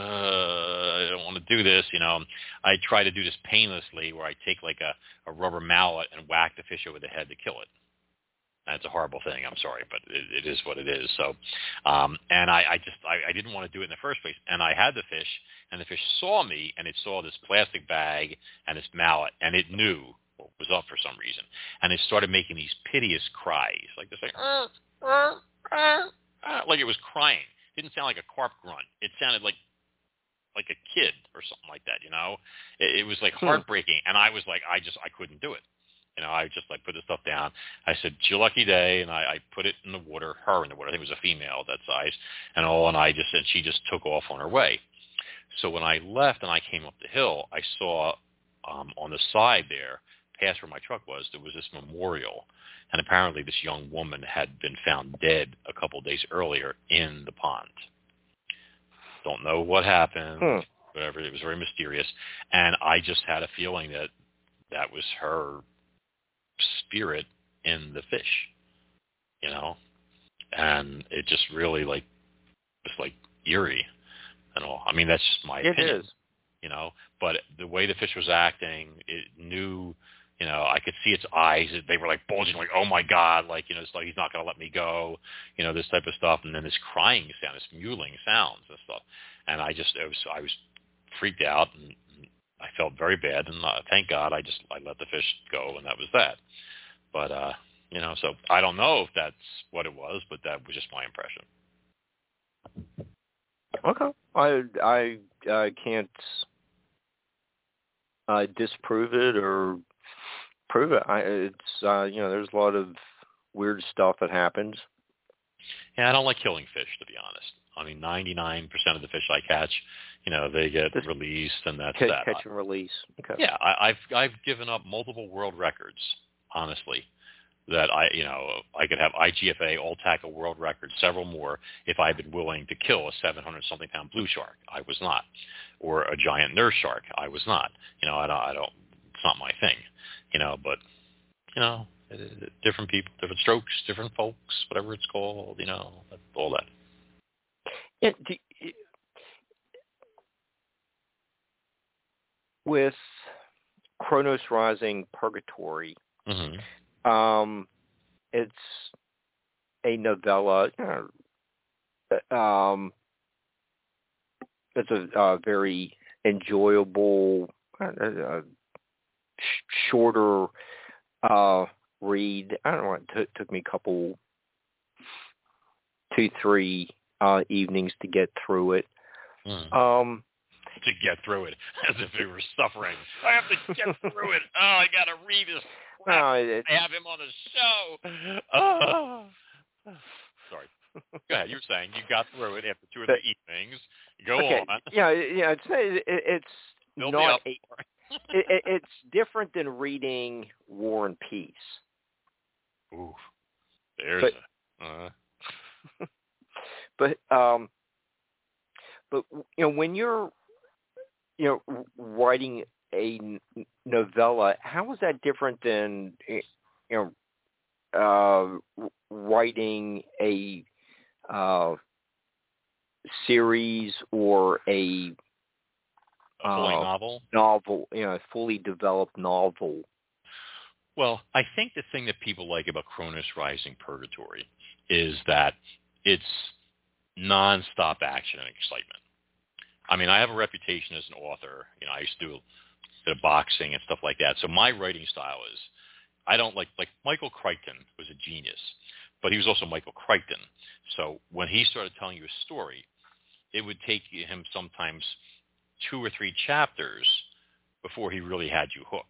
I don't want to do this, you know. I try to do this painlessly, where I take like a, a rubber mallet and whack the fish over the head to kill it. That's a horrible thing. I'm sorry, but it, it is what it is. So, um, and I, I just, I, I didn't want to do it in the first place. And I had the fish, and the fish saw me, and it saw this plastic bag and this mallet, and it knew what was up for some reason. And it started making these piteous cries, like this, like, uh, uh, uh, uh, like it was crying. It didn't sound like a carp grunt. It sounded like, like a kid or something like that, you know? It, it was like heartbreaking. And I was like, I just, I couldn't do it. You know, I just like put the stuff down. I said, "It's your lucky day," and I, I put it in the water, her in the water. I think it was a female that size, and all. And I just said she just took off on her way. So when I left and I came up the hill, I saw um, on the side there, past where my truck was, there was this memorial, and apparently this young woman had been found dead a couple of days earlier in the pond. Don't know what happened. Hmm. Whatever. It was very mysterious, and I just had a feeling that that was her spirit in the fish, you know, and it just really like it's like eerie and all. I mean, that's just my it opinion, is. you know. But the way the fish was acting, it knew, you know, I could see its eyes. They were like bulging, like, oh my god, like, you know, it's like he's not going to let me go, you know, this type of stuff. And then this crying sound, this mewling sounds and stuff. And I just, it was, I was freaked out and. I felt very bad, and uh, thank God I just I let the fish go, and that was that. But uh, you know, so I don't know if that's what it was, but that was just my impression. Okay, I I I can't uh, disprove it or prove it. I, it's uh, you know, there's a lot of weird stuff that happens. Yeah, I don't like killing fish, to be honest. I mean, ninety-nine percent of the fish I catch, you know, they get Just released, and that's catch, that. Catch and release. Okay. Yeah, I, I've I've given up multiple world records, honestly. That I, you know, I could have I G F A all tackle world records, several more, if I had been willing to kill a seven hundred something pound blue shark. I was not, or a giant nurse shark. I was not. You know, I don't. I don't. It's not my thing. You know, but you know, different people, different strokes, different folks, whatever it's called. You know, all that. Yeah, do, with Kronos Rising Purgatory, mm-hmm. um, it's a novella. Um, it's a uh, very enjoyable, uh, sh- shorter uh, read. I don't know. It t- took me a couple, two, three uh, evenings to get through it. Mm. Um, to get through it, as if he were suffering. I have to get through it. Oh, I got to read this crap. no, it's, I have him on the show. Oh. Sorry. Go ahead. You were saying you got through it after two or but, three evenings. Go okay, on. yeah, yeah. It's it, it's Build me not up. a, it, it, it's different than reading War and Peace. Ooh, there's but, a. Uh. but um, but you know when you're you know writing a novella, how is that different than you know uh, writing a uh, series or a A fully uh, novel? Novel, you know, a fully developed novel. Well, I think the thing that people like about Cronus Rising Purgatory is that it's nonstop action and excitement. I mean, I have a reputation as an author. You know, I used to do a bit of boxing and stuff like that. So my writing style is, I don't like, like Michael Crichton was a genius, but he was also Michael Crichton. So when he started telling you a story, it would take him sometimes two or three chapters before he really had you hooked.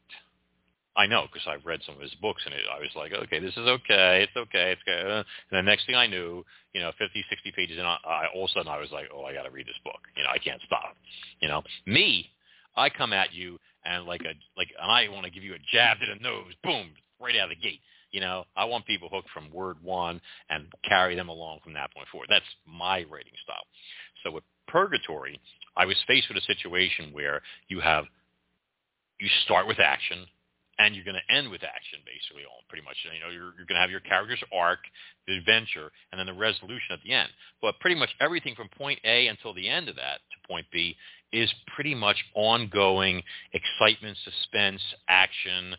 I know, because I've read some of his books, and it, I was like, okay, this is okay, it's okay, it's okay. And the next thing I knew, you know, fifty, sixty pages in, I, I, all of a sudden I was like, oh, I got to read this book. You know, I can't stop. You know, me, I come at you and like a like, and I want to give you a jab to the nose, boom, right out of the gate. You know, I want people hooked from word one and carry them along from that point forward. That's my writing style. So with Purgatory, I was faced with a situation where you have, you start with action, and you're going to end with action, basically, all pretty much. You know, you're, you're going to have your character's arc, the adventure, and then the resolution at the end. But pretty much everything from point A until the end of that to point B is pretty much ongoing excitement, suspense, action,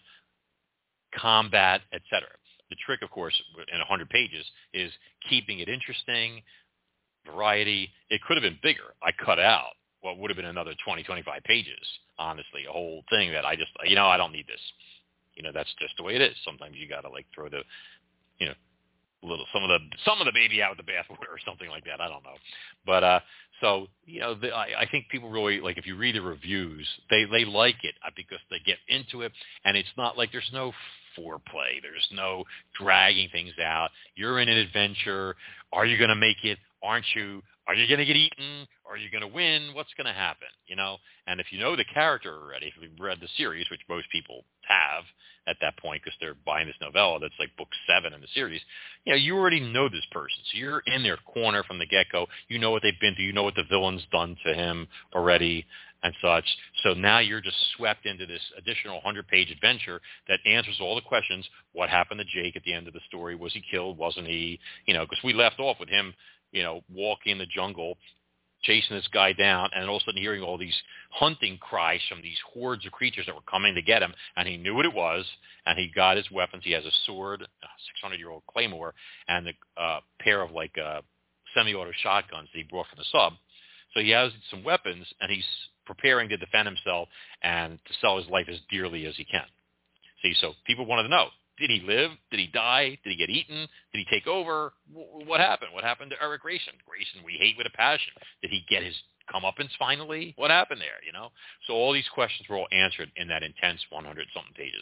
combat, et cetera. The trick, of course, in one hundred pages is keeping it interesting, variety. It could have been bigger. I cut out what would have been another twenty, twenty-five pages, honestly, a whole thing that I just, you know, I don't need this. You know, that's just the way it is. Sometimes you got to, like, throw the, you know, little, some of the, some of the baby out with the bathwater or something like that. I don't know. But, uh, so, you know, the, I, I think people really, like, if you read the reviews, they, they like it because they get into it, and it's not like there's no foreplay. There's no dragging things out. You're in an adventure. Are you going to make it? Aren't you? Are you going to get eaten? Are you going to win? What's going to happen? You know, and if you know the character already, if you've read the series, which most people have at that point because they're buying this novella that's like book seven in the series, you know, you already know this person. So you're in their corner from the get-go. You know what they've been through. You know what the villain's done to him already and such. So now you're just swept into this additional one hundred page adventure that answers all the questions. What happened to Jake at the end of the story? Was he killed? Wasn't he? You know, because we left off with him, you know, walking in the jungle, chasing this guy down, and all of a sudden hearing all these hunting cries from these hordes of creatures that were coming to get him, and he knew what it was, and he got his weapons. He has a sword, a six hundred year old claymore, and a uh, pair of, like, uh, semi-auto shotguns that he brought from the sub. So he has some weapons, and he's preparing to defend himself and to sell his life as dearly as he can. See, so people wanted to know, did he live? Did he die? Did he get eaten? Did he take over? W- what happened? What happened to Eric Grayson? Grayson we hate with a passion. Did he get his comeuppance finally? What happened there, you know? So all these questions were all answered in that intense one hundred something pages.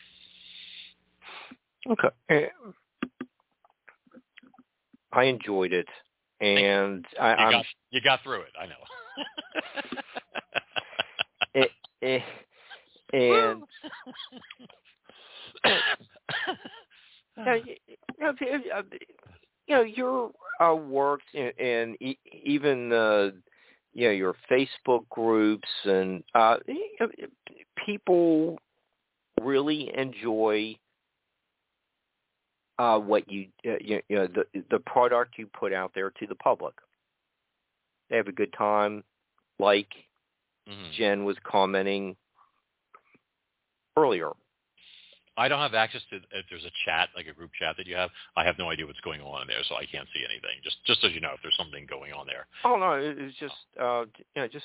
Okay. I enjoyed it. And I, you, I'm, got, you got through it, I know. it, it, and you know, you know your uh, works and, and even uh, you know your Facebook groups and uh, people really enjoy uh, what you uh, you know the the product you put out there to the public. They have a good time, like mm-hmm. Jen was commenting earlier. I don't have access to, if there's a chat, like a group chat that you have, I have no idea what's going on in there, so I can't see anything. Just just as you know, if there's something going on there. Oh, no, it's just, uh, you know, just,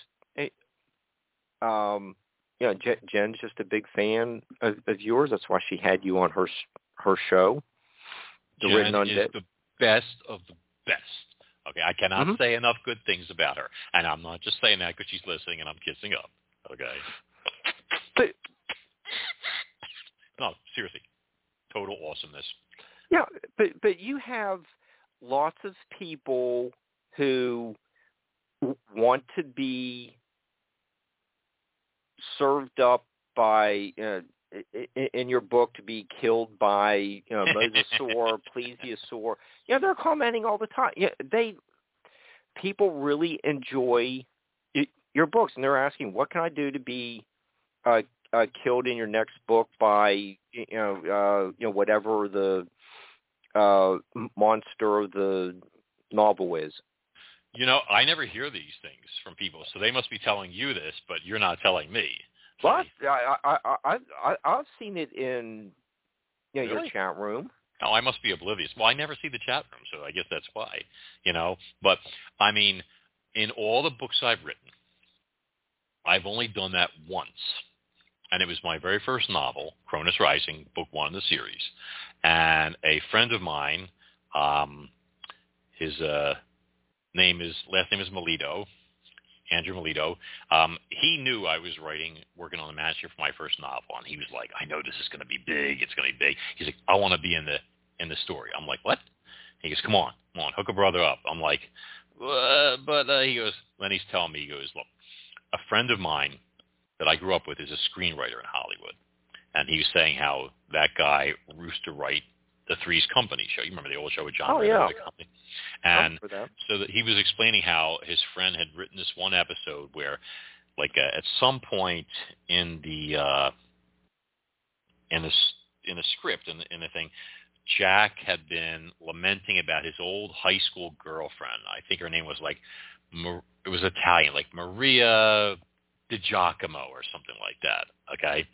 um, you know, Jen's just a big fan of, of yours. That's why she had you on her her show. The Jen is the best of the best. Okay, I cannot Mm-hmm. say enough good things about her, and I'm not just saying that because she's listening and I'm kissing up. Okay. But no, seriously, total awesomeness. yeah, but but you have lots of people who w- want to be served up by uh, in, in your book to be killed by you know mosasaur, plesiosaur. Yeah, they're commenting all the time. Yeah, they people really enjoy y- your books, and they're asking, "What can I do to be uh, uh, killed in your next book by you know uh, you know whatever the uh, monster of the novel is?" You know, I never hear these things from people, so they must be telling you this, but you're not telling me. Well, I, I, I, I, I, I've seen it in you know, Really? your chat room. Oh, I must be oblivious. Well, I never see the chat room, so I guess that's why, you know. But, I mean, in all the books I've written, I've only done that once. And it was my very first novel, Cronus Rising, book one in the series. And a friend of mine, um, his uh, name is, last name is Melito, Andrew Melito. Um, he knew I was writing, working on the manuscript for my first novel, and he was like, "I know this is going to be big. It's going to be big." He's like, "I want to be in the in the story." I'm like, "What?" He goes, "Come on, come on, hook a brother up." I'm like, uh, "But," uh, he goes, then he's telling me, he goes, "Look, a friend of mine that I grew up with is a screenwriter in Hollywood, and he was saying how that guy used to write the Three's Company show. You remember the old show with John Oh, Ritter, yeah. the company?" And For that. so that he was explaining how his friend had written this one episode where, like, uh, at some point in the uh, in the s- in the script in the, in the thing, Jack had been lamenting about his old high school girlfriend. I think her name was like, Mar- it was Italian, like Maria Di Giacomo or something like that. Okay,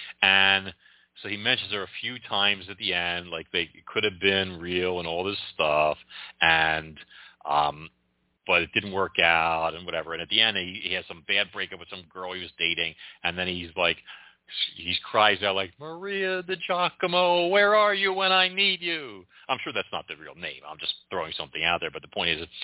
and so he mentions her a few times at the end, like they could have been real and all this stuff, and um, but it didn't work out and whatever. And at the end, he, he has some bad breakup with some girl he was dating, and then he's like, he cries out like, "Maria Di Giacomo, where are you when I need you?" I'm sure that's not the real name. I'm just throwing something out there. But the point is,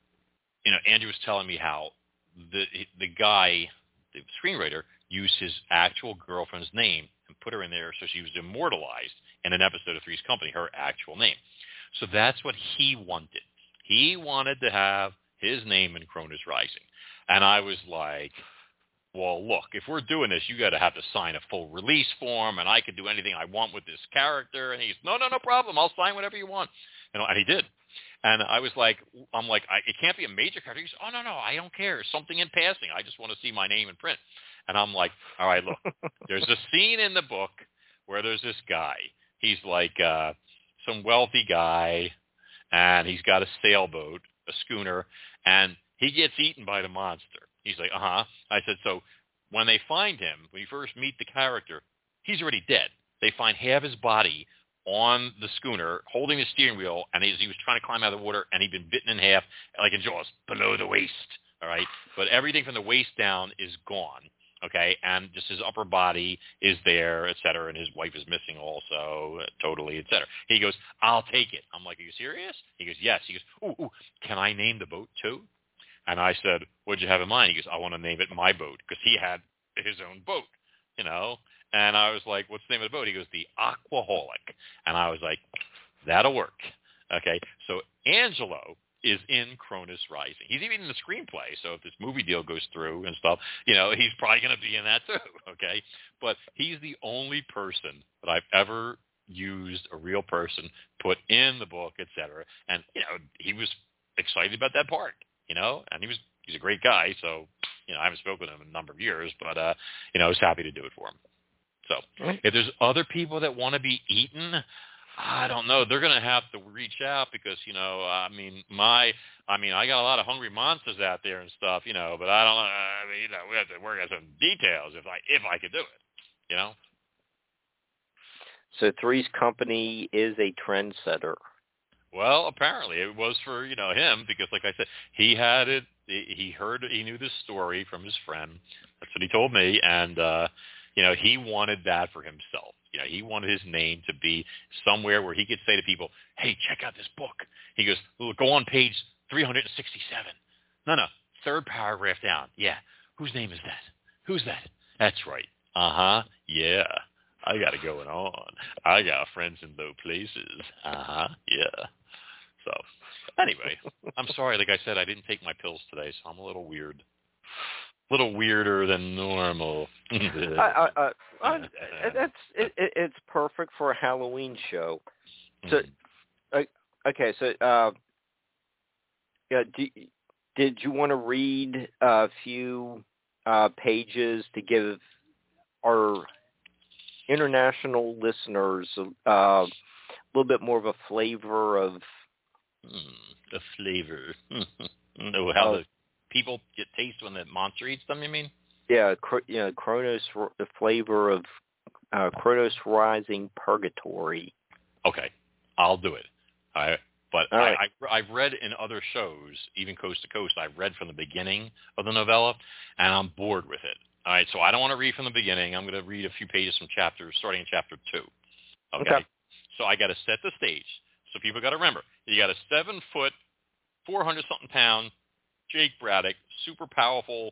you know, Andrew was telling me how the the guy, the screenwriter, used his actual girlfriend's name and put her in there so she was immortalized in an episode of Three's Company, her actual name. So that's what he wanted. He wanted to have his name in Cronus Rising. And I was like, well, look, if we're doing this, you got to have to sign a full release form, and I can do anything I want with this character. And he's, no, no, no problem. I'll sign whatever you want. You know, and he did. And I was like, I'm like, I, it can't be a major character. He goes, oh, no, no, I don't care. Something in passing. I just want to see my name in print. And I'm like, all right, look, there's a scene in the book where there's this guy. He's like uh, some wealthy guy, and he's got a sailboat, a schooner, and he gets eaten by the monster. He's like, uh-huh. I said, so when they find him, when you first meet the character, he's already dead. They find half his body on the schooner, holding the steering wheel, and as he was trying to climb out of the water, and he'd been bitten in half, like in Jaws, below the waist, all right? But everything from the waist down is gone, okay? And just his upper body is there, et cetera, and his wife is missing also, uh, totally, et cetera. He goes, I'll take it. I'm like, are you serious? He goes, yes. He goes, ooh, ooh, can I name the boat too? And I said, what'd you have in mind? He goes, I want to name it my boat, because he had his own boat, you know? And I was like, what's the name of the boat? He goes, the Aquaholic. And I was like, that'll work. Okay, so Angelo is in Cronus Rising. He's even in the screenplay, so if this movie deal goes through and stuff, you know, he's probably going to be in that too, okay? But he's the only person that I've ever used a real person, put in the book, et cetera. And, you know, he was excited about that part, you know, and he was he's a great guy, so, you know, I haven't spoken with him in a number of years, but, uh, you know, I was happy to do it for him. So if there's other people that want to be eaten, I don't know. They're going to have to reach out because, you know, I mean, my, I mean, I got a lot of hungry monsters out there and stuff, you know, but I don't know. I mean, you know, we have to work out some details if I, if I could do it, you know? So Three's Company is a trendsetter. Well, apparently it was for, you know, him because, like I said, he had it. He heard, he knew this story from his friend. That's what he told me. And, uh, you know, he wanted that for himself. You know, he wanted his name to be somewhere where he could say to people, hey, check out this book. He goes, well, go on page three hundred sixty-seven. No, no. Third paragraph down. Yeah. Whose name is that? Who's that? That's right. Uh-huh. Yeah. I got it going on. I got friends in low places. Uh-huh. Yeah. So, anyway, I'm sorry. Like I said, I didn't take my pills today, so I'm a little weird. A little weirder than normal. I, I, I, I, that's it, it, it's perfect for a Halloween show. So, uh, okay, so uh, yeah, do, did you want to read a few uh, pages to give our international listeners uh, a little bit more of a flavor of mm, the flavor? No, how uh, the people get taste when the monster eats them, you mean? Yeah, you know, Kronos, the flavor of uh, Kronos Rising Purgatory. Okay, I'll do it. I, but I, right. I, I've read in other shows, even Coast to Coast, I've read from the beginning of the novella, and I'm bored with it. All right, so I don't want to read from the beginning. I'm going to read a few pages from chapters, starting in chapter two. Okay? okay. So I got to set the stage. So people got to remember, you got a seven-foot, four hundred something pound Jake Braddock, super powerful,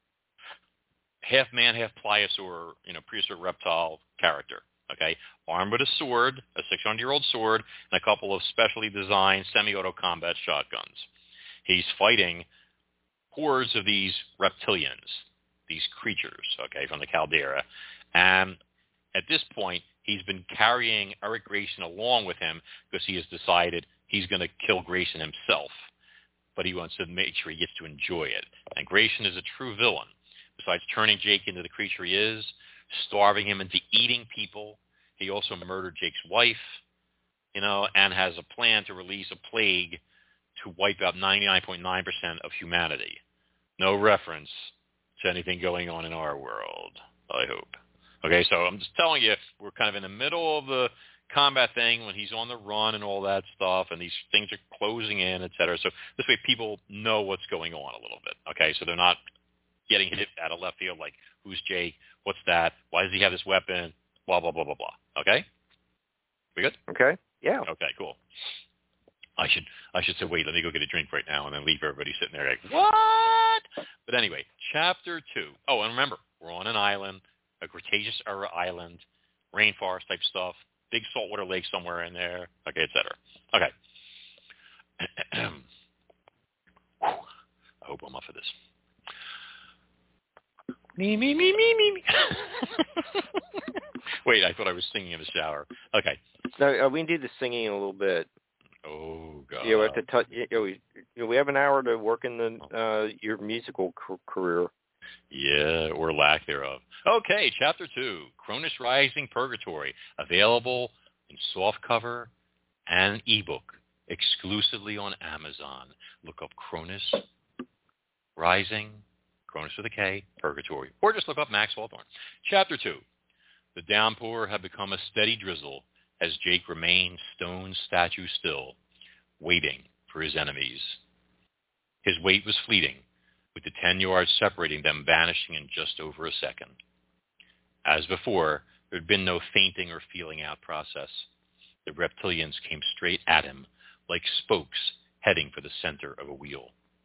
half man, half pliosaur, you know, prehistoric reptile character. Okay, armed with a sword, a six hundred year old sword, and a couple of specially designed semi-auto combat shotguns. He's fighting hordes of these reptilians, these creatures, okay, from the Caldera. And at this point, he's been carrying Eric Grayson along with him because he has decided he's going to kill Grayson himself. But he wants to make sure he gets to enjoy it. And Grayson is a true villain. Besides turning Jake into the creature he is, starving him into eating people, he also murdered Jake's wife, you know, and has a plan to release a plague to wipe out ninety-nine point nine percent of humanity. No reference to anything going on in our world, I hope. Okay, so I'm just telling you, we're kind of in the middle of the combat thing when he's on the run and all that stuff, and these things are closing in, et cetera. So this way people know what's going on a little bit, okay? So they're not getting hit out of left field like, who's Jake? What's that? Why does he have this weapon? Blah, blah, blah, blah, blah. Okay? We good? Okay. Yeah. Okay, cool. I should I should say, wait, let me go get a drink right now and then leave everybody sitting there like, what? But anyway, chapter two. Oh, and remember, we're on an island, a Cretaceous era island, rainforest type stuff, big saltwater lake somewhere in there, okay, et cetera. Okay. I hope I'm up for this. Me, me, me, me, me, me. Wait, I thought I was singing in the shower. Okay. No, uh, we can do the singing in a little bit. Oh, God. Yeah, we have to touch. You know, we, you know, we have an hour to work in the uh, your musical c- career. Yeah, or lack thereof. Okay, chapter two, Kronos Rising Purgatory, available in softcover and ebook exclusively on Amazon. Look up Kronos Rising, Kronos with a K, Purgatory, or just look up Max Hawthorne. Chapter two, the downpour had become a steady drizzle as Jake remained stone statue still, waiting for his enemies. His wait was fleeting, with the ten yards separating them vanishing in just over a second. As before, there had been no feinting or feeling out process. The reptilians came straight at him, like spokes heading for the center of a wheel.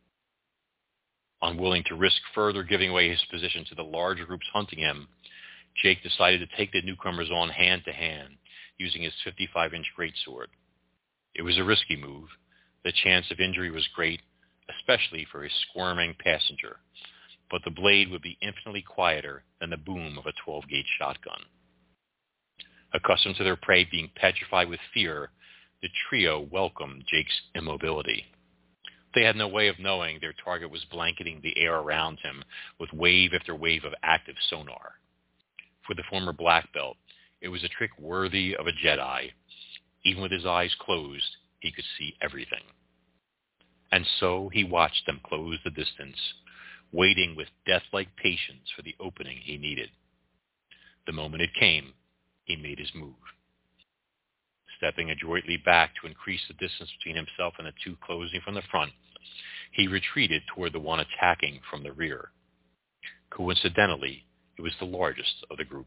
Unwilling to risk further giving away his position to the larger groups hunting him, Jake decided to take the newcomers on hand to hand, using his fifty-five inch greatsword. It was a risky move. The chance of injury was great, especially for his squirming passenger, but the blade would be infinitely quieter than the boom of a twelve gauge shotgun. Accustomed to their prey being petrified with fear, the trio welcomed Jake's immobility. They had no way of knowing their target was blanketing the air around him with wave after wave of active sonar. For the former black belt, it was a trick worthy of a Jedi. Even with his eyes closed, he could see everything. And so he watched them close the distance, waiting with death-like patience for the opening he needed. The moment it came, he made his move. Stepping adroitly back to increase the distance between himself and the two closing from the front, he retreated toward the one attacking from the rear. Coincidentally, it was the largest of the group.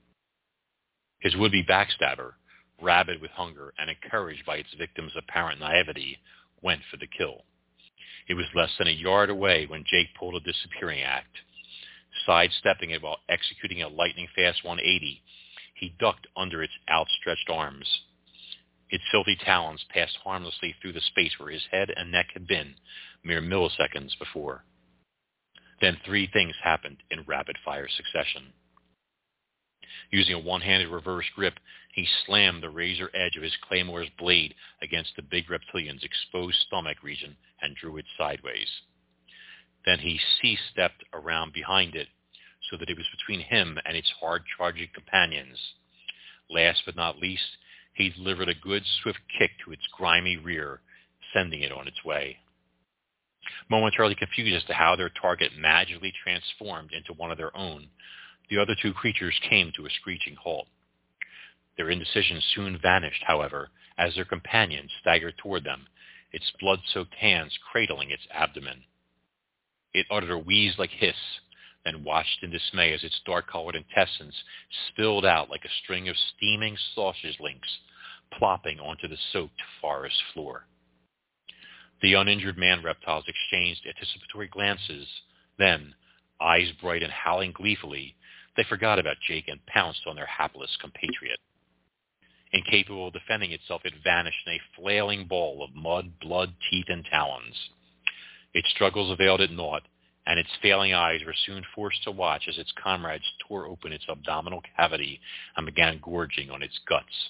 His would-be backstabber, rabid with hunger and encouraged by its victim's apparent naivety, went for the kill. It was less than a yard away when Jake pulled a disappearing act. Sidestepping it while executing a lightning-fast one eighty, he ducked under its outstretched arms. Its filthy talons passed harmlessly through the space where his head and neck had been mere milliseconds before. Then three things happened in rapid-fire succession. Using a one-handed reverse grip, he slammed the razor edge of his Claymore's blade against the big reptilian's exposed stomach region and drew it sideways. Then he C-stepped around behind it so that it was between him and its hard-charging companions. Last but not least, he delivered a good, swift kick to its grimy rear, sending it on its way. Momentarily confused as to how their target magically transformed into one of their own, the other two creatures came to a screeching halt. Their indecision soon vanished, however, as their companion staggered toward them, its blood-soaked hands cradling its abdomen. It uttered a wheeze-like hiss, then watched in dismay as its dark-colored intestines spilled out like a string of steaming sausage links, plopping onto the soaked forest floor. The uninjured man-reptiles exchanged anticipatory glances. Then, eyes bright and howling gleefully, they forgot about Jake and pounced on their hapless compatriot. Incapable of defending itself, it vanished in a flailing ball of mud, blood, teeth, and talons. Its struggles availed it naught, and its failing eyes were soon forced to watch as its comrades tore open its abdominal cavity and began gorging on its guts.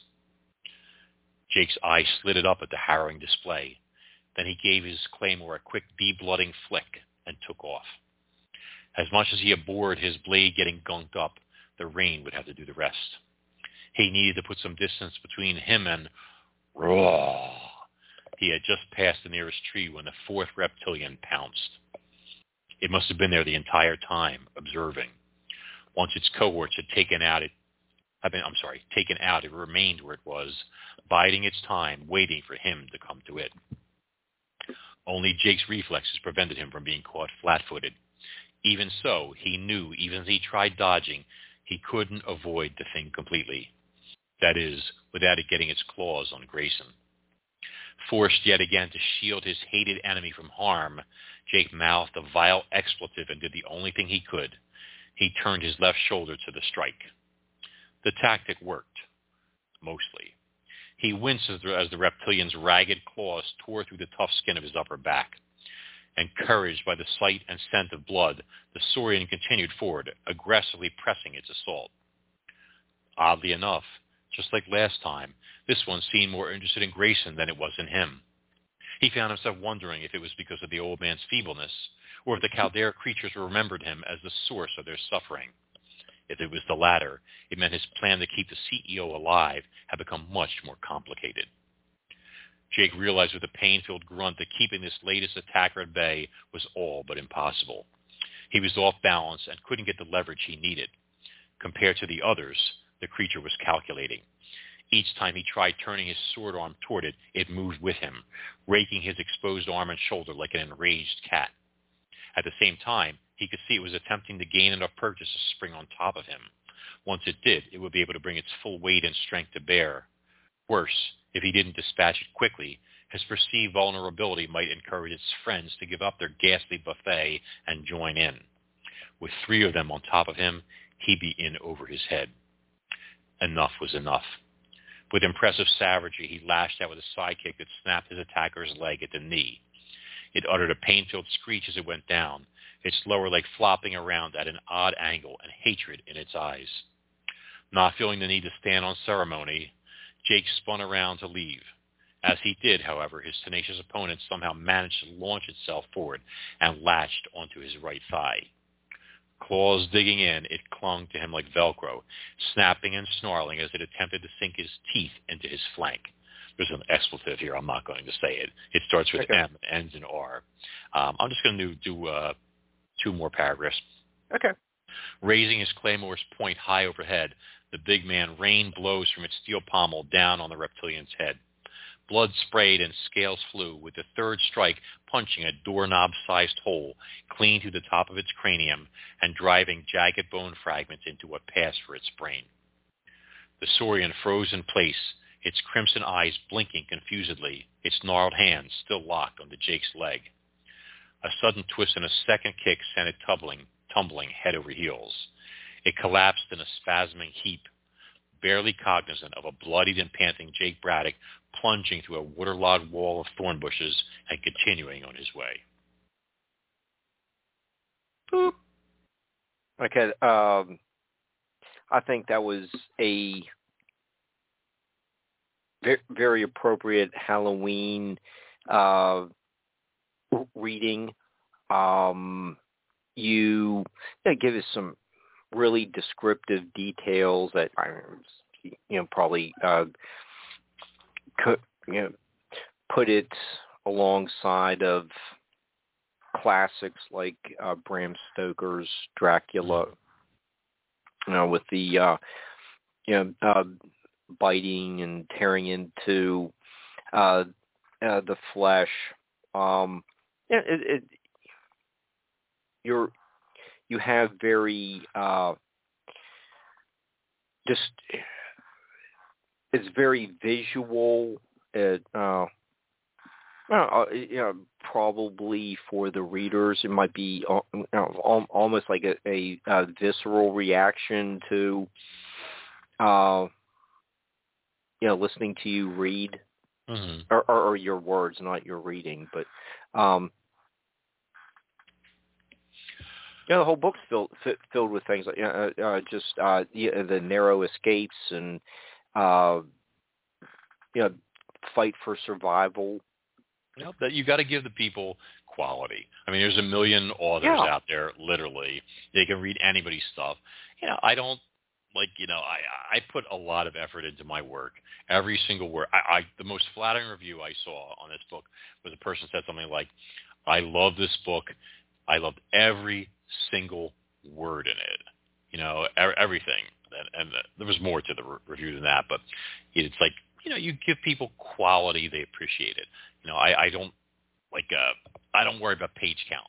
Jake's eye slitted up at the harrowing display. Then he gave his claymore a quick de-blooding flick and took off. As much as he abhorred his blade getting gunked up, the rain would have to do the rest. He needed to put some distance between him and... Raw! He had just passed the nearest tree when the fourth reptilian pounced. It must have been there the entire time, observing. Once its cohorts had taken out it, I mean, I'm sorry, taken out, it remained where it was, biding its time, waiting for him to come to it. Only Jake's reflexes prevented him from being caught flat-footed. Even so, he knew, even as he tried dodging, he couldn't avoid the thing completely. That is, without it getting its claws on Grayson. Forced yet again to shield his hated enemy from harm, Jake mouthed a vile expletive and did the only thing he could. He turned his left shoulder to the strike. The tactic worked. Mostly. He winced as the, as the reptilian's ragged claws tore through the tough skin of his upper back. Encouraged by the sight and scent of blood, the Saurian continued forward, aggressively pressing its assault. Oddly enough, just like last time, this one seemed more interested in Grayson than it was in him. He found himself wondering if it was because of the old man's feebleness, or if the Caldera creatures remembered him as the source of their suffering. If it was the latter, it meant his plan to keep the C E O alive had become much more complicated. Jake realized with a pain-filled grunt that keeping this latest attacker at bay was all but impossible. He was off balance and couldn't get the leverage he needed. Compared to the others, the creature was calculating. Each time he tried turning his sword arm toward it, it moved with him, raking his exposed arm and shoulder like an enraged cat. At the same time, he could see it was attempting to gain enough purchase to spring on top of him. Once it did, it would be able to bring its full weight and strength to bear. Worse, if he didn't dispatch it quickly, his perceived vulnerability might encourage its friends to give up their ghastly buffet and join in. With three of them on top of him, he'd be in over his head. Enough was enough. With impressive savagery, he lashed out with a sidekick that snapped his attacker's leg at the knee. It uttered a pain-filled screech as it went down, its lower leg flopping around at an odd angle and hatred in its eyes. Not feeling the need to stand on ceremony, Jake spun around to leave. As he did, however, his tenacious opponent somehow managed to launch itself forward and latched onto his right thigh. Claws digging in, it clung to him like Velcro, snapping and snarling as it attempted to sink his teeth into his flank. There's an expletive here. I'm not going to say it. It starts with okay. M and ends in R. Um, I'm just going to do uh, two more paragraphs. Okay. Raising his claymore's point high overhead, the big man rained blows from its steel pommel down on the reptilian's head. Blood sprayed and scales flew, with the third strike punching a doorknob-sized hole clean through the top of its cranium and driving jagged bone fragments into what passed for its brain. The Saurian froze in place, its crimson eyes blinking confusedly, its gnarled hands still locked onto Jake's leg. A sudden twist and a second kick sent it tumbling, tumbling head over heels. It collapsed in a spasming heap, barely cognizant of a bloodied and panting Jake Braddock plunging through a waterlogged wall of thorn bushes and continuing on his way. Boop. Okay, um, I think that was a very, very appropriate Halloween uh, reading. Um, you, you give us some really descriptive details that I, you know, probably uh, could, you know, put it alongside of classics like uh, Bram Stoker's Dracula, you know, with the uh, you know uh, biting and tearing into uh, uh, the flesh. Um, yeah, it, it you're you have very uh, just it's very visual. It uh, Uh, you know, probably for the readers, it might be uh, you know, almost like a, a, a visceral reaction to, uh, you know, listening to you read, mm-hmm. or, or, or your words, not your reading. But, um, you know, the whole book's filled filled with things like uh, uh, just uh, the, the narrow escapes and, uh, you know, fight for survival. You know, that you got to give the people quality. I mean, there's a million authors Yeah. out there, literally. They can read anybody's stuff. You know, I don't, like, you know, I, I put a lot of effort into my work. Every single word. I, I the most flattering review I saw on this book was a person said something like, I love this book. I loved every single word in it. You know, everything. And, and there was more to the re- review than that, but it's like, you know, you give people quality, they appreciate it. You know, I, I don't like uh I don't worry about page count.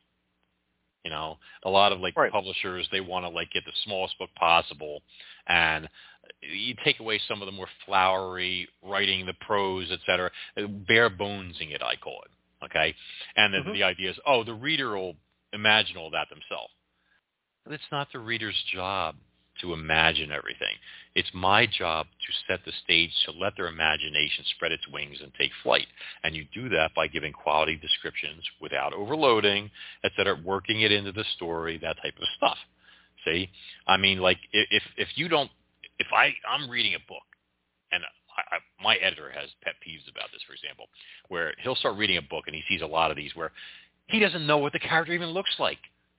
You know, a lot of like right. publishers, they want to like get the smallest book possible, and you take away some of the more flowery writing, the prose, et cetera, bare bonesing it, I call it. Okay, and Mm-hmm. the, the idea is, oh, the reader will imagine all that themselves. But it's not the reader's job to imagine everything. It's my job to set the stage to let their imagination spread its wings and take flight. And you do that by giving quality descriptions without overloading, et cetera, working it into the story, that type of stuff. See? I mean, like, if if you don't, if I, I'm reading a book, and I, I, my editor has pet peeves about this, for example, where he'll start reading a book and he sees a lot of these where he doesn't know what the character even looks like.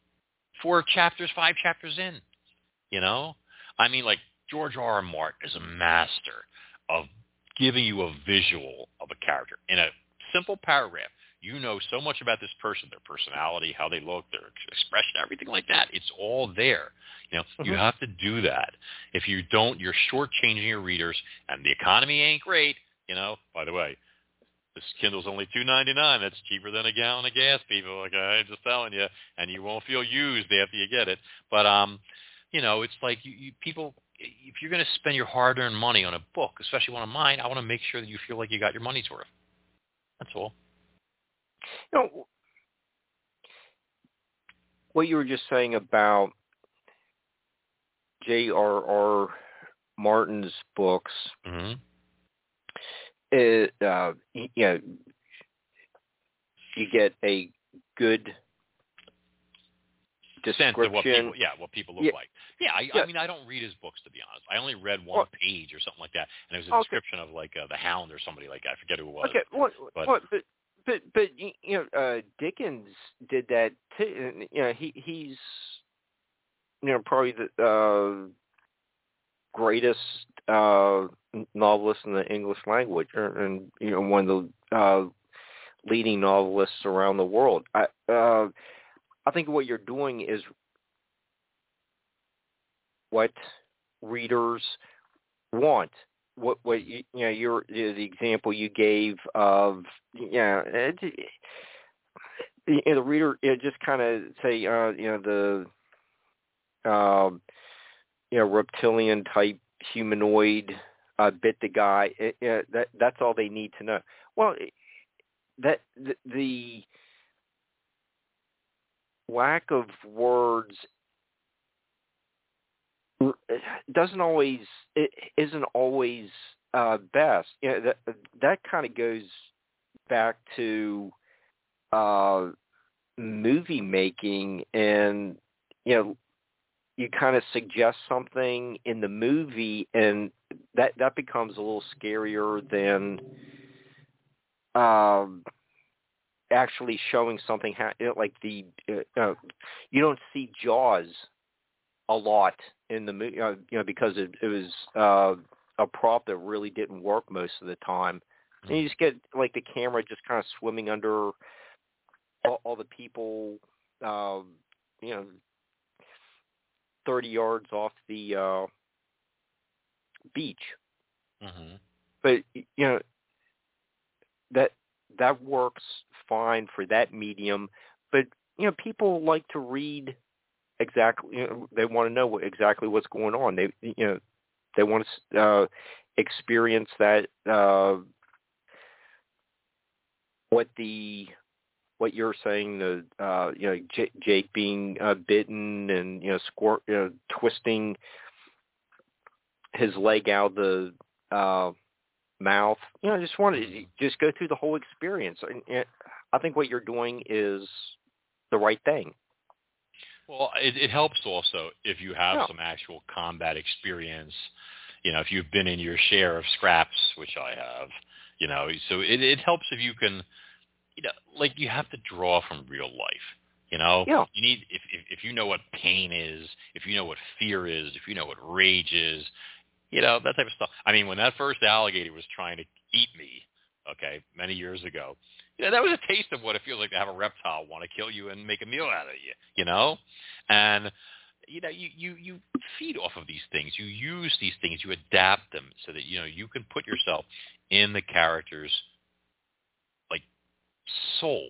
Four chapters, five chapters in. You know, I mean, like George R. R. Martin is a master of giving you a visual of a character in a simple paragraph. You know so much about this person, their personality, how they look, their expression, everything like that. It's all there. You know, mm-hmm. You have to do that. If you don't, you're shortchanging your readers, and the economy ain't great. You know, by the way, this Kindle's only two ninety-nine. That's cheaper than a gallon of gas, people. Okay, I'm just telling you, and you won't feel used after you get it. But um. You know, it's like you, you people, if you're going to spend your hard-earned money on a book, especially one of mine, I want to make sure that you feel like you got your money's worth. That's all. You know, what you were just saying about J R R. Martin's books, mm-hmm. it, uh, you know, you get a good description. Sense of what people, yeah, what people look yeah. like. Yeah I, yeah, I mean, I don't read his books, to be honest. I only read one well, page or something like that, and it was a okay. description of like uh, the Hound or somebody like that. I forget who it was. Okay, what, but, what, but but but you know, uh, Dickens did that too. You know, he he's you know probably the uh, greatest uh, novelist in the English language, and you know one of the uh, leading novelists around the world. I uh, I think what you're doing is what readers want. What what you, you know your the example you gave of you know, it, you know the reader it just kind of say uh, you know the um, you know reptilian type humanoid uh, bit the guy it, it, that that's all they need to know. Well, that the, the lack of words doesn't always it isn't always uh, best. You know, that that kind of goes back to uh, movie making, and you know, you kind of suggest something in the movie, and that that becomes a little scarier than um, actually showing something. Ha- you know, like the uh, uh, you don't see Jaws a lot in the movie, uh, you know, because it, it was uh, a prop that really didn't work most of the time. Mm-hmm. And you just get like the camera just kind of swimming under all, all the people, uh, you know, thirty yards off the uh, beach. Mm-hmm. But you know that that works fine for that medium. But you know, people like to read. Exactly, you know, they want to know what, exactly what's going on. They, you know, they want to uh, experience that. Uh, what the, what you're saying, the, uh, you know, J- Jake being uh, bitten and you know, squirt, you know, twisting his leg out of the uh, mouth. You know, I just want to just go through the whole experience. And, and I think what you're doing is the right thing. Well, it, it helps also if you have yeah. some actual combat experience. You know, if you've been in your share of scraps, which I have, you know, so it, it helps if you can, you know, like you have to draw from real life. You know, yeah. you need if, if if you know what pain is, if you know what fear is, if you know what rage is, you know, that type of stuff. I mean, when that first alligator was trying to eat me, okay, many years ago, you know, that was a taste of what it feels like to have a reptile want to kill you and make a meal out of you, you know? And, you know, you, you, you feed off of these things. You use these things. You adapt them so that, you know, you can put yourself in the character's, like, soul.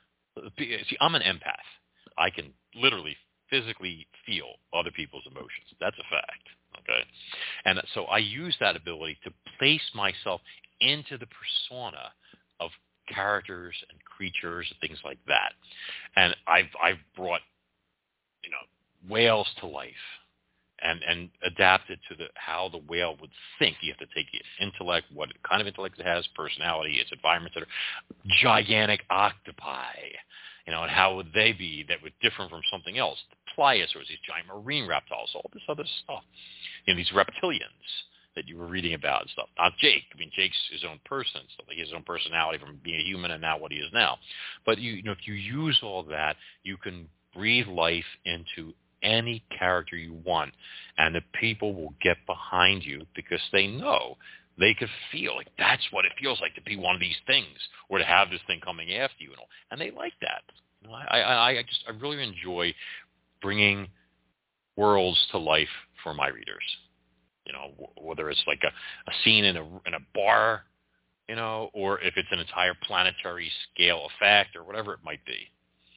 See, I'm an empath. I can literally physically feel other people's emotions. That's a fact, okay? And so I use that ability to place myself into the persona of characters and creatures and things like that. And I've I've brought, you know, whales to life and, and adapted to the how the whale would think. You have to take its intellect, what kind of intellect it has, personality, its environment, that are gigantic octopi, you know, and how would they be that would differ from something else? The pliosaurs, these giant marine reptiles, all this other stuff. You know, these reptilians that you were reading about and stuff. Not Jake. I mean, Jake's his own person, so like his own personality from being a human and now what he is now. But you, you know, if you use all that, you can breathe life into any character you want, and the people will get behind you because they know they could feel like that's what it feels like to be one of these things, or to have this thing coming after you, and all, and they like that. You know, I, I, I just I really enjoy bringing worlds to life for my readers. You know, whether it's like a, a scene in a in a bar, you know, or if it's an entire planetary scale effect or whatever it might be.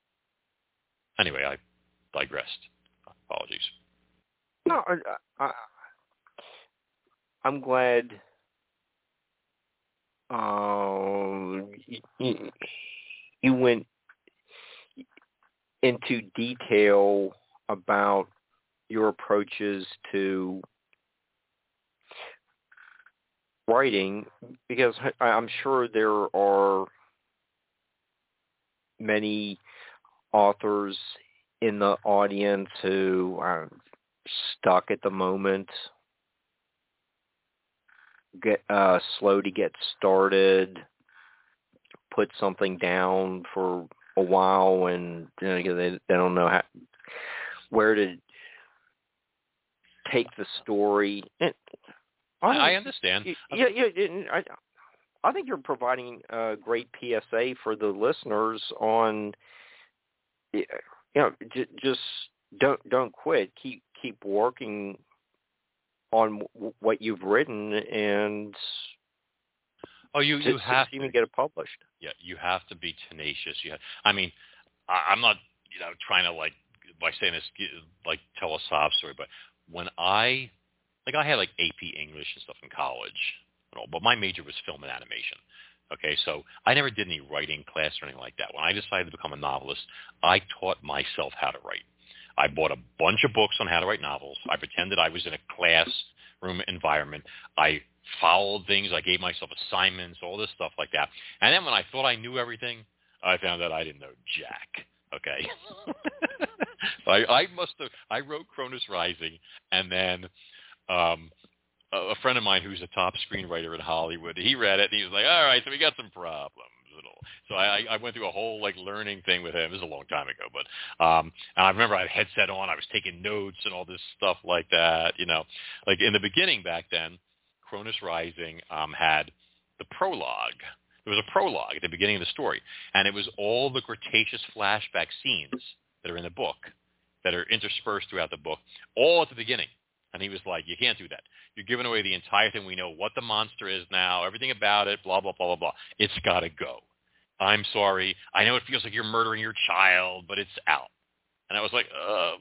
Anyway, I digressed. Apologies. No, I, I, I'm glad um, you, you went into detail about your approaches to writing, because I'm sure there are many authors in the audience who are stuck at the moment, get uh, slow to get started, put something down for a while, and you know, they they don't know how, where to take the story. And I, I understand. Yeah, yeah. yeah I, I think you're providing a great P S A for the listeners on, you know, j- just don't don't quit. Keep keep working on w- what you've written, and oh, you you have to even get it published. Yeah, you have to be tenacious. You have, I mean, I, I'm not, you know, trying to like by saying this like tell a sob story, but when I like I had like A P English and stuff in college, you know, but my major was film and animation. Okay, so I never did any writing class or anything like that. When I decided to become a novelist, I taught myself how to write. I bought a bunch of books on how to write novels. I pretended I was in a classroom environment. I followed things. I gave myself assignments, all this stuff like that. And then when I thought I knew everything, I found out I didn't know jack. Okay. So I, I must have, I wrote Cronus Rising, and then um, a, a friend of mine who's a top screenwriter in Hollywood, he read it, and he was like, all right, so we got some problems. So I, I went through a whole like learning thing with him. This is a long time ago, but um, and I remember I had a headset on. I was taking notes and all this stuff like that. You know, like in the beginning back then, Cronus Rising um, had the prologue. There was a prologue at the beginning of the story, and it was all the Cretaceous flashback scenes that are in the book, that are interspersed throughout the book, all at the beginning. And he was like, you can't do that. You're giving away the entire thing. We know what the monster is now, everything about it, blah, blah, blah, blah, blah. It's got to go. I'm sorry. I know it feels like you're murdering your child, but it's out. And I was like, uh,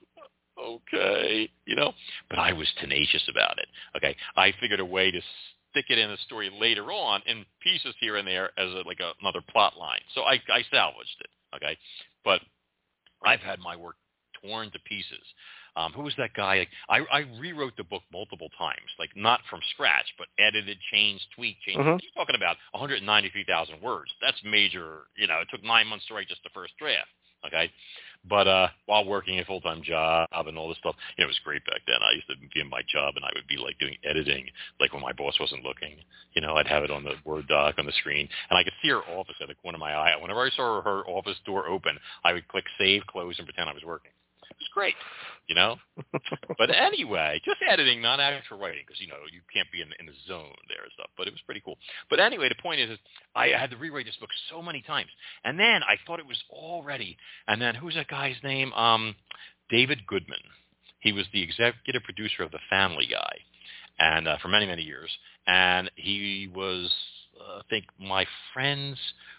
okay, you know. But I was tenacious about it. Okay, I figured a way to stick it in the story later on in pieces here and there as a, like a, another plot line. So I, I salvaged it. Okay, but I've had my work torn to pieces. Um, who was that guy? Like, I, I rewrote the book multiple times, like not from scratch, but edited, changed, tweaked, changed. Mm-hmm. You're talking about one hundred ninety-three thousand words. That's major. You know, it took nine months to write just the first draft. Okay, but uh, while working a full-time job and all this stuff, you know, it was great back then. I used to be in my job, and I would be like doing editing, like when my boss wasn't looking. You know, I'd have it on the Word doc on the screen, and I could see her office at the corner of my eye. Whenever I saw her office door open, I would click save, close, and pretend I was working. It was great, you know. But anyway, just editing, not actual writing, because, you know, you can't be in, in the zone there and stuff. But it was pretty cool. But anyway, the point is, is I had to rewrite this book so many times. And then I thought it was all ready. And then who's that guy's name? Um, David Goodman. He was the executive producer of The Family Guy and uh, for many, many years. And he was, uh, I think, my friend's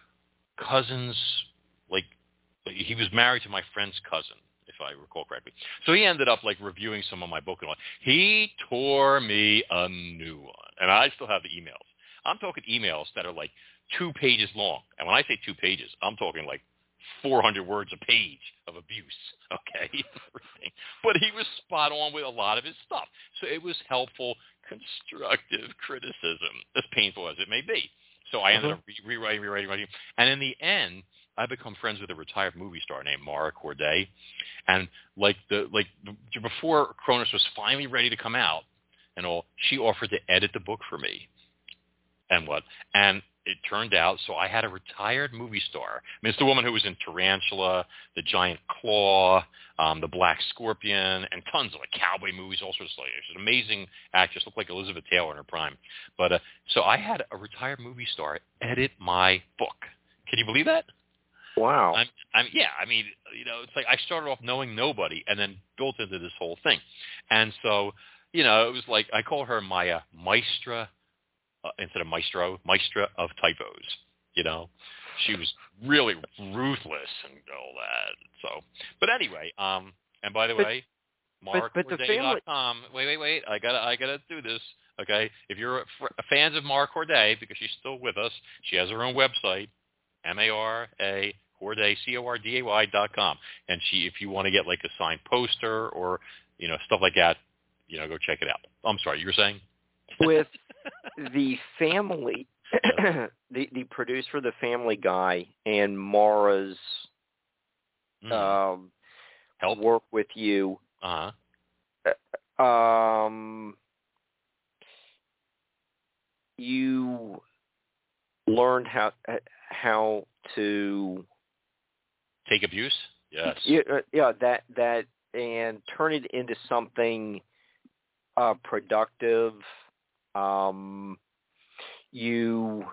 cousin's, like, he was married to my friend's cousin, if I recall correctly. So he ended up like reviewing some of my book and all. He tore me a new one, and I still have the emails. I'm talking emails that are like two pages long, and when I say two pages, I'm talking like four hundred words a page of abuse. Okay, but he was spot on with a lot of his stuff, so it was helpful, constructive criticism, as painful as it may be. So I ended mm-hmm. up re- rewriting, rewriting, rewriting, and in the end, I become friends with a retired movie star named Mara Corday, and like the like before Cronus was finally ready to come out and all, she offered to edit the book for me, and what, and it turned out so I had a retired movie star. I mean, it's the woman who was in Tarantula, The Giant Claw, um, The Black Scorpion, and tons of like cowboy movies, all sorts of stuff. She's an amazing actress, looked like Elizabeth Taylor in her prime. But uh, so I had a retired movie star edit my book. Can you believe that? Wow. I'm, I'm, yeah, I mean, you know, it's like I started off knowing nobody and then built into this whole thing. And so, you know, it was like I call her my uh, maestra uh, instead of maestro, maestra of typos, you know. She was really ruthless and all that. So, but anyway, um, and by the but, way, mark corday dot com. Family... Wait, wait, wait. I gotta, I gotta do this. Okay. If you're fans of Mara Corday, because she's still with us, she has her own website. M A R A Corday, C O R D A Y dot com. And she, if you want to get like a signed poster or, you know, stuff like that, you know, go check it out. I'm sorry, you were saying? With the family, the, the producer of The Family Guy and Mara's mm. um, help work with you, uh-huh. um, you learned how how to take abuse. Yes. Yeah, yeah. That that and turn it into something uh, productive. Um, you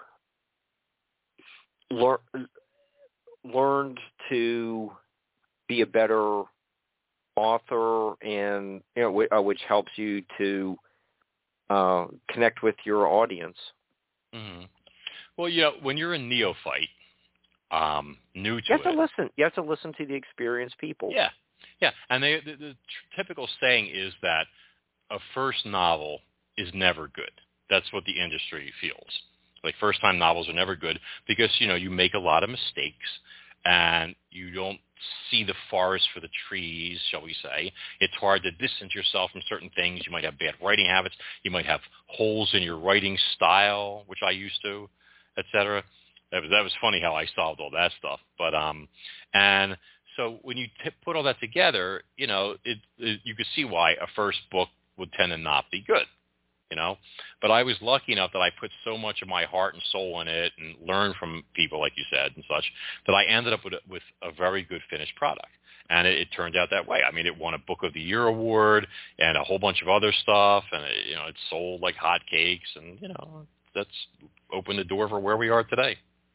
lear- learned to be a better author, and you know, w- uh, which helps you to uh, connect with your audience. Mm-hmm. Well, you know, when you're a neophyte, um, new to you have it, to listen. You have to listen to the experienced people. Yeah, yeah. And they, the, the typical saying is that a first novel is never good. That's what the industry feels. Like first-time novels are never good because, you know, you make a lot of mistakes and you don't see the forest for the trees, shall we say. It's hard to distance yourself from certain things. You might have bad writing habits. You might have holes in your writing style, which I used to, et cetera. That was, that was funny how I solved all that stuff. But um, and so when you t- put all that together, you know, it, it, you could see why a first book would tend to not be good. You know, but I was lucky enough that I put so much of my heart and soul in it and learned from people, like you said, and such, that I ended up with a, with a very good finished product. And it, it turned out that way. I mean, it won a Book of the Year award and a whole bunch of other stuff, and it, you know, it sold like hotcakes, and you know, that's opened the door for where we are today.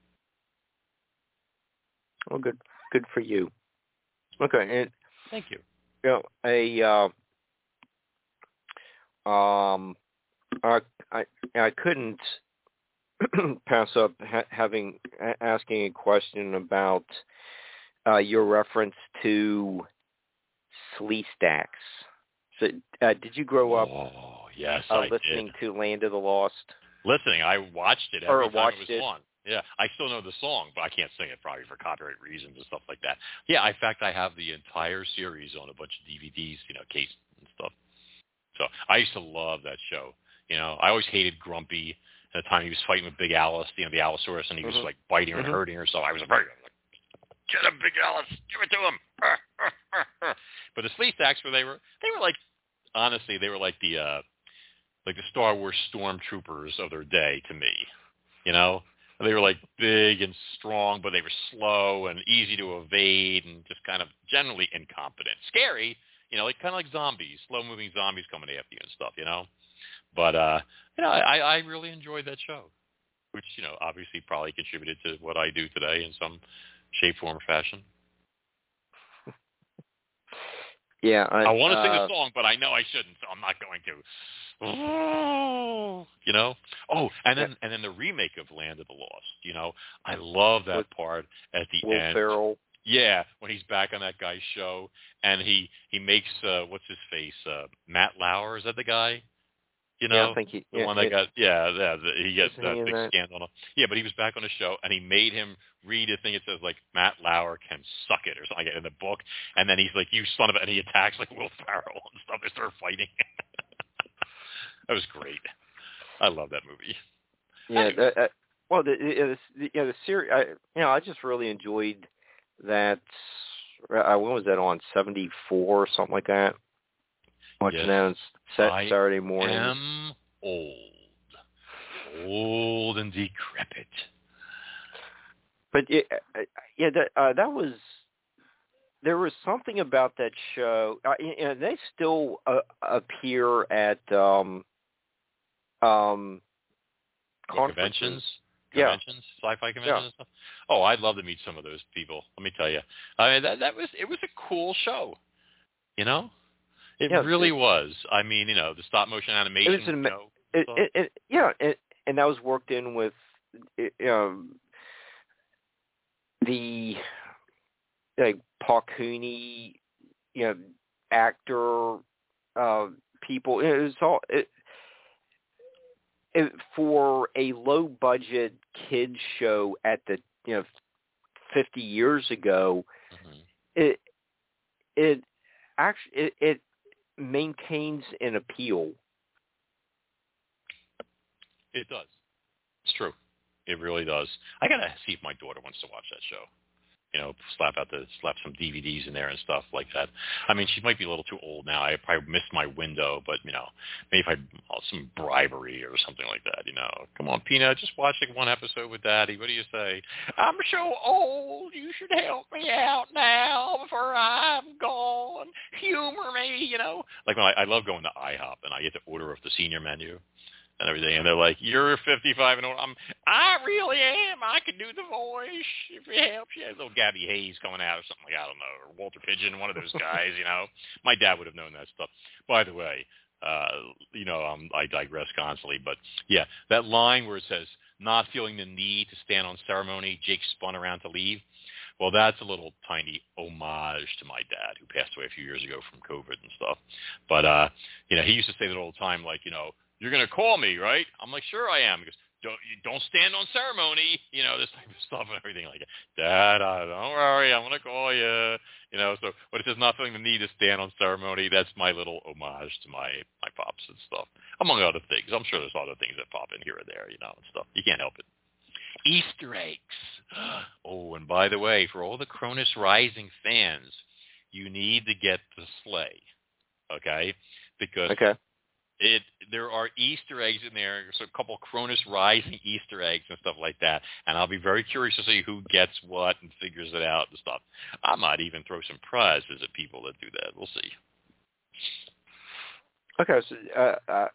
Well, good, good for you. Okay, and thank you. You know, a uh, um. I, I I couldn't pass up ha- having asking a question about uh, your reference to Sleestaks. So, uh, did you grow up? Oh yes, uh, I listening did. to Land of the Lost? Listening, I watched it every or time watched it was it. on. Yeah, I still know the song, but I can't sing it probably for copyright reasons and stuff like that. Yeah, in fact, I have the entire series on a bunch of D V Ds, you know, case and stuff. So I used to love that show. You know, I always hated Grumpy at the time he was fighting with Big Alice, you know, the Allosaurus, and he was Mm-hmm. like biting her Mm-hmm. and hurting her. So I was afraid. I was like, get him, Big Alice, give it to him. But the Sleestaks, were they were they were like, honestly, they were like the uh, like the Star Wars stormtroopers of their day to me. You know, they were like big and strong, but they were slow and easy to evade, and just kind of generally incompetent, scary. You know, like kind of like zombies, slow-moving zombies coming after you and stuff. You know. But, uh, you know, I, I really enjoyed that show, which, you know, obviously probably contributed to what I do today in some shape, form, or fashion. Yeah. I, I want to uh, sing the song, but I know I shouldn't, so I'm not going to. Oh, you know? Oh, and then and then the remake of Land of the Lost, you know? I love that With part at the Will end. Ferrell. Yeah, when he's back on that guy's show, and he, he makes, uh, what's his face, uh, Matt Lauer, is that the guy? You know, yeah, I think he, the yeah, one that it, got, yeah, yeah, the, he gets Isn't he that in big that? scandal. Yeah, but he was back on the show, and he made him read a thing that says, like, Matt Lauer can suck it, or something like that in the book, and then he's like, you son of a, and he attacks, like, Will Ferrell and stuff. They start fighting. That was great. I love that movie. Yeah, Anyway. that, uh, well, the, the, the, yeah, the series, I, you know, I just really enjoyed that. Uh, when was that on? seventy-four or something like that? Watching Yes, that on set I Saturday mornings. am old. Old and decrepit. But it, uh, yeah, that uh, that was there was something about that show, uh, and they still uh, appear at um, um, What, conferences. conventions? Yeah. Conventions, sci-fi conventions Yeah. and stuff. Oh, I'd love to meet some of those people. Let me tell you, I mean that that was it was a cool show. You know, it Yeah, really it, was. I mean, you know, the stop motion animation. It was an, you know, it, stuff. it, it, yeah, it, and that was worked in with um, the like Paul Cooney, you know, actor uh, people. It was all it, it, for a low budget kids show at the you know fifty years ago. Mm-hmm. It it actually it, it maintains an appeal. It does. It's true. It really does. I gotta see if my daughter wants to watch that show. You know, slap out the slap some D V Ds in there and stuff like that. I mean, she might be a little too old now. I probably missed my window, but you know, maybe if I oh, some bribery or something like that. You know, come on, Peanut, just watch like one episode with Daddy. What do you say? I'm so old. You should help me out now before I'm gone. Humor me, you know. Like when I, I love going to IHOP and I get to order off the senior menu and everything, and they're like, "You're fifty-five and old." I'm, I really am. I can do the voice if it helps you. Little Gabby Hayes coming out or something like I don't know, or Walter Pigeon, one of those guys. You know, my dad would have known that stuff. By the way, uh, you know, um, I digress constantly, but yeah, that line where it says, "Not feeling the need to stand on ceremony," Jake spun around to leave. Well, that's a little tiny homage to my dad, who passed away a few years ago from COVID and stuff. But uh, you know, he used to say that all the time, like, you know, "You're going to call me, right?" I'm like, "Sure I am." He goes, don't you don't stand on ceremony, you know, this type of stuff and everything like that. Dad, uh, don't worry, I'm gonna call you, you know. So when it says not feeling the need to stand on ceremony, that's my little homage to my my pops and stuff, among other things. I'm sure there's other things that pop in here and there, you know, and stuff. You can't help it. Easter eggs. Oh, and by the way, for all the Cronus Rising fans, you need to get the sleigh, okay? Because okay. It there are Easter eggs in there, so a couple Cronus Rising Easter eggs and stuff like that, and I'll be very curious to see who gets what and figures it out and stuff. I might even throw some prizes at people that do that. We'll see. Okay, so uh, uh,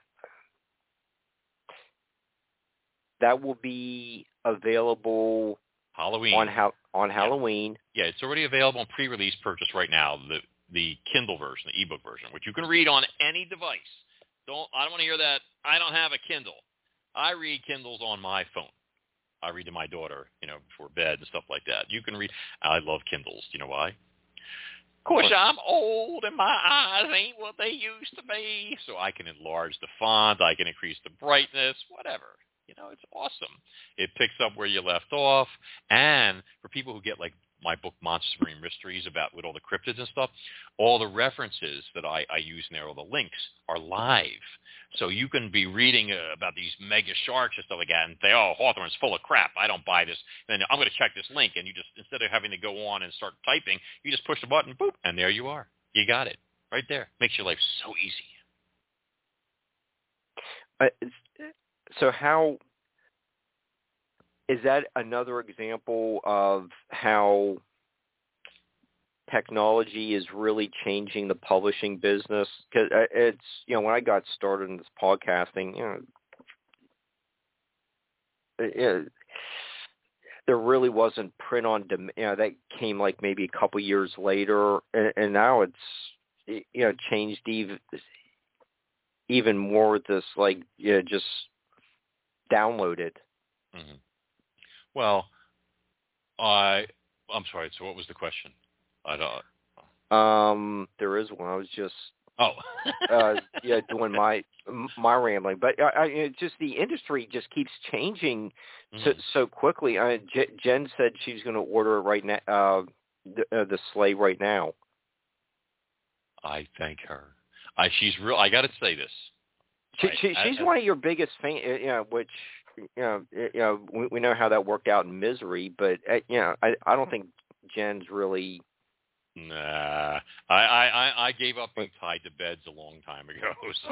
that will be available Halloween on ha- on Halloween. Yeah. yeah, it's already available on pre-release purchase right now. The the Kindle version, the ebook version, which you can read on any device. Don't I don't want to hear that. I don't have a Kindle. I read Kindles on my phone. I read to my daughter, you know, before bed and stuff like that. You can read. I love Kindles. Do you know why? Of course, I'm old and my eyes ain't what they used to be. So I can enlarge the font. I can increase the brightness, whatever. You know, it's awesome. It picks up where you left off. And for people who get like my book, Monsters Marine Mysteries, about with all the cryptids and stuff, all the references that I, I use in there, all the links, are live. So you can be reading uh, about these mega sharks and stuff like that and say, oh, Hawthorne's full of crap. I don't buy this. And then I'm going to check this link. And you just, instead of having to go on and start typing, you just push the button, boop, and there you are. You got it. Right there. Makes your life so easy. Uh, so how... Is that another example of how technology is really changing the publishing business? Because it's, you know, when I got started in this podcasting, you know, it, there really wasn't print on demand. You know, that came like maybe a couple years later, and, and now it's, you know, changed even even more with this, like, you know, just downloaded. Mm-hmm. Well, I, I'm sorry. So what was the question? I don't. Um, there is one. I was just oh, uh, yeah, doing my my rambling, but I, I it just the industry just keeps changing mm-hmm. so so quickly. I, J- Jen said she's going to order it right now, uh, the, uh, the sleigh right now. I thank her. I she's real. I got to say this. She, right? she she's I, I, one of your biggest fans, you know, which. You know, you know, we, we know how that worked out in Misery, but uh, you know, I, I don't think Jen's really. Nah, I, I, I gave up being tied to beds a long time ago.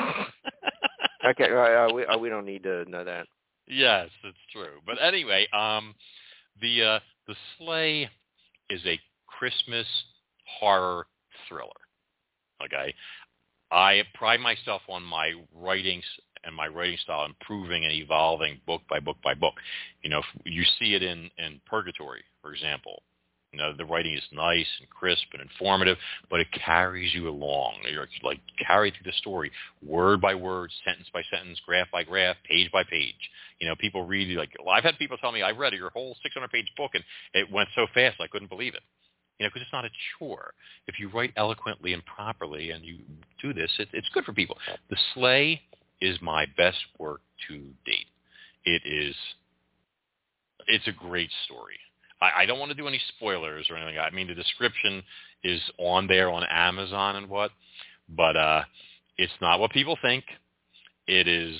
So. Okay, uh, we uh, we don't need to know that. Yes, it's true. But anyway, um, the uh, the Sleigh is a Christmas horror thriller. Okay, I pride myself on my writings and my writing style improving and evolving book by book by book. You know, you see it in, in Purgatory, for example. You know, the writing is nice and crisp and informative, but it carries you along. You're like carried through the story, word by word, sentence by sentence, graph by graph, page by page. You know, people read like, well, I've had people tell me I read your whole six hundred page book and it went so fast I couldn't believe it. You know, because it's not a chore. If you write eloquently and properly and you do this, it, it's good for people. The Sleigh is my best work to date. It is, it's a great story. I, I don't want to do any spoilers or anything. I mean, the description is on there on Amazon and what, but uh, it's not what people think. It is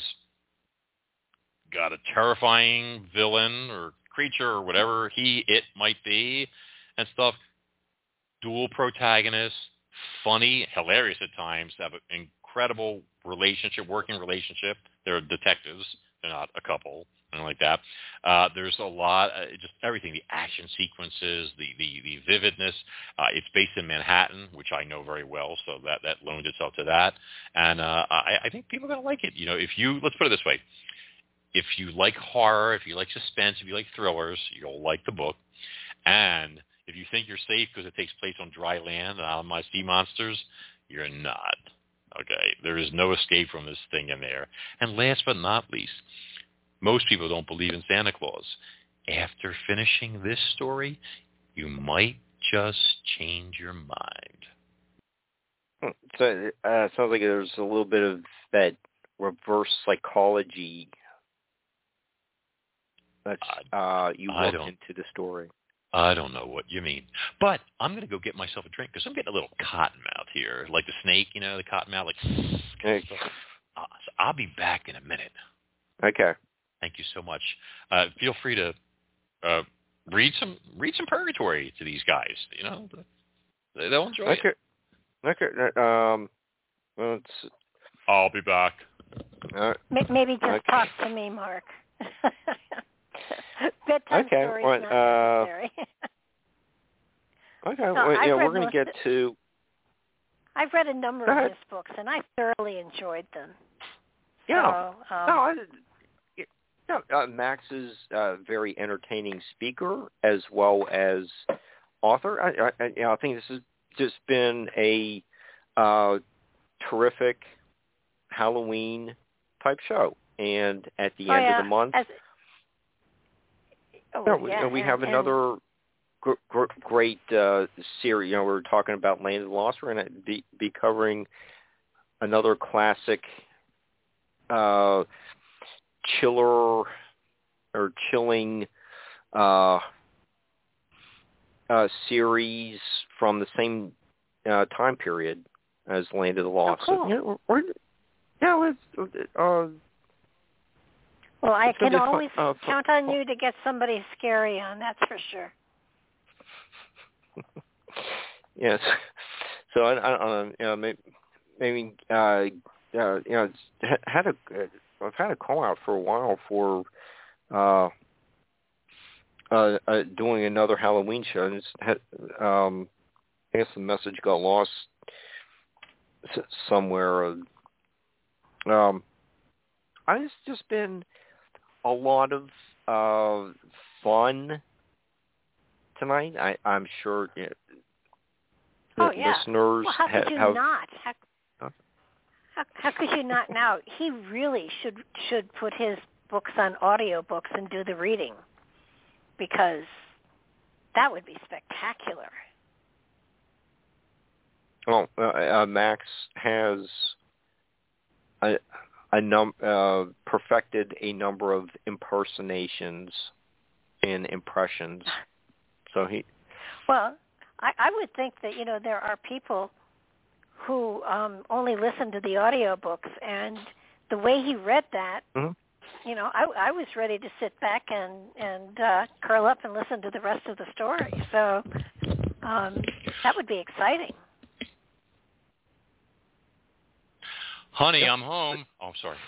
got a terrifying villain or creature or whatever he, it might be and stuff. Dual protagonists, funny, hilarious at times, have an incredible relationship, working relationship. They're detectives. They're not a couple, anything like that. Uh, there's a lot, uh, just everything, the action sequences, the, the, the vividness. Uh, it's based in Manhattan, which I know very well, so that, that loaned itself to that. And uh, I, I think people are going to like it. You know, if you, let's put it this way. If you like horror, if you like suspense, if you like thrillers, you'll like the book. And if you think you're safe because it takes place on dry land and on my sea monsters, you're not. Okay, there is no escape from this thing in there. And last but not least, most people don't believe in Santa Claus. After finishing this story, you might just change your mind. So uh, it sounds like there's a little bit of that reverse psychology much uh, you I looked don't. into the story. I don't know what you mean. But I'm going to go get myself a drink because I'm getting a little cottonmouth here, like the snake, you know, the cottonmouth, like kind of stuff. Uh, so I'll be back in a minute. Okay. Thank you so much. Uh, feel free to uh, read some read some Purgatory to these guys. You know, they'll enjoy okay. it. Okay. Um. Well, it's, I'll be back. Uh, Maybe just okay. talk to me, Mark. Bedtime okay. stories Well, not uh, necessary. okay. So Well, yeah, I've read we're going to get of, to. I've read a number Go of ahead. his books, and I thoroughly enjoyed them. Yeah. So, um, no, I, yeah. Uh, Max is a very entertaining speaker as well as author. I, I, you know, I think this has just been a uh, terrific Halloween type show, and at the oh, end yeah. of the month, As, oh, no, we, yeah, we and, have another gr- gr- great uh, series. You know, we were talking about Land of the Lost. We're going to be, be covering another classic uh, chiller or chilling uh, uh, series from the same uh, time period as Land of the Lost. Oh, cool. So, you know, we're, yeah, it's, uh, well, I it's gonna can be fun- always uh, fun- count on you to get somebody scary on, that's for sure. Yes. So I, I don't know, you know, maybe, maybe uh, uh, you know, it's had a, I've had a call out for a while for uh, uh, uh, doing another Halloween show. And it's had, um, I guess the message got lost s- somewhere. Um, I it's just been a lot of uh, fun tonight. I, I'm sure you know, Oh, yeah. listeners Well, how ha- could you have. not? How, how, how could you not now? He really should should put his books on audiobooks and do the reading, because that would be spectacular. Well, uh, uh, Max has a, a num uh, perfected a number of impersonations and impressions. So he. Well, I, I would think that, you know, there are people who um, only listen to the audiobooks, and the way he read that, Mm-hmm. you know, I, I was ready to sit back and, and uh, curl up and listen to the rest of the story. So um, that would be exciting. Honey, I'm home. Oh, I'm sorry.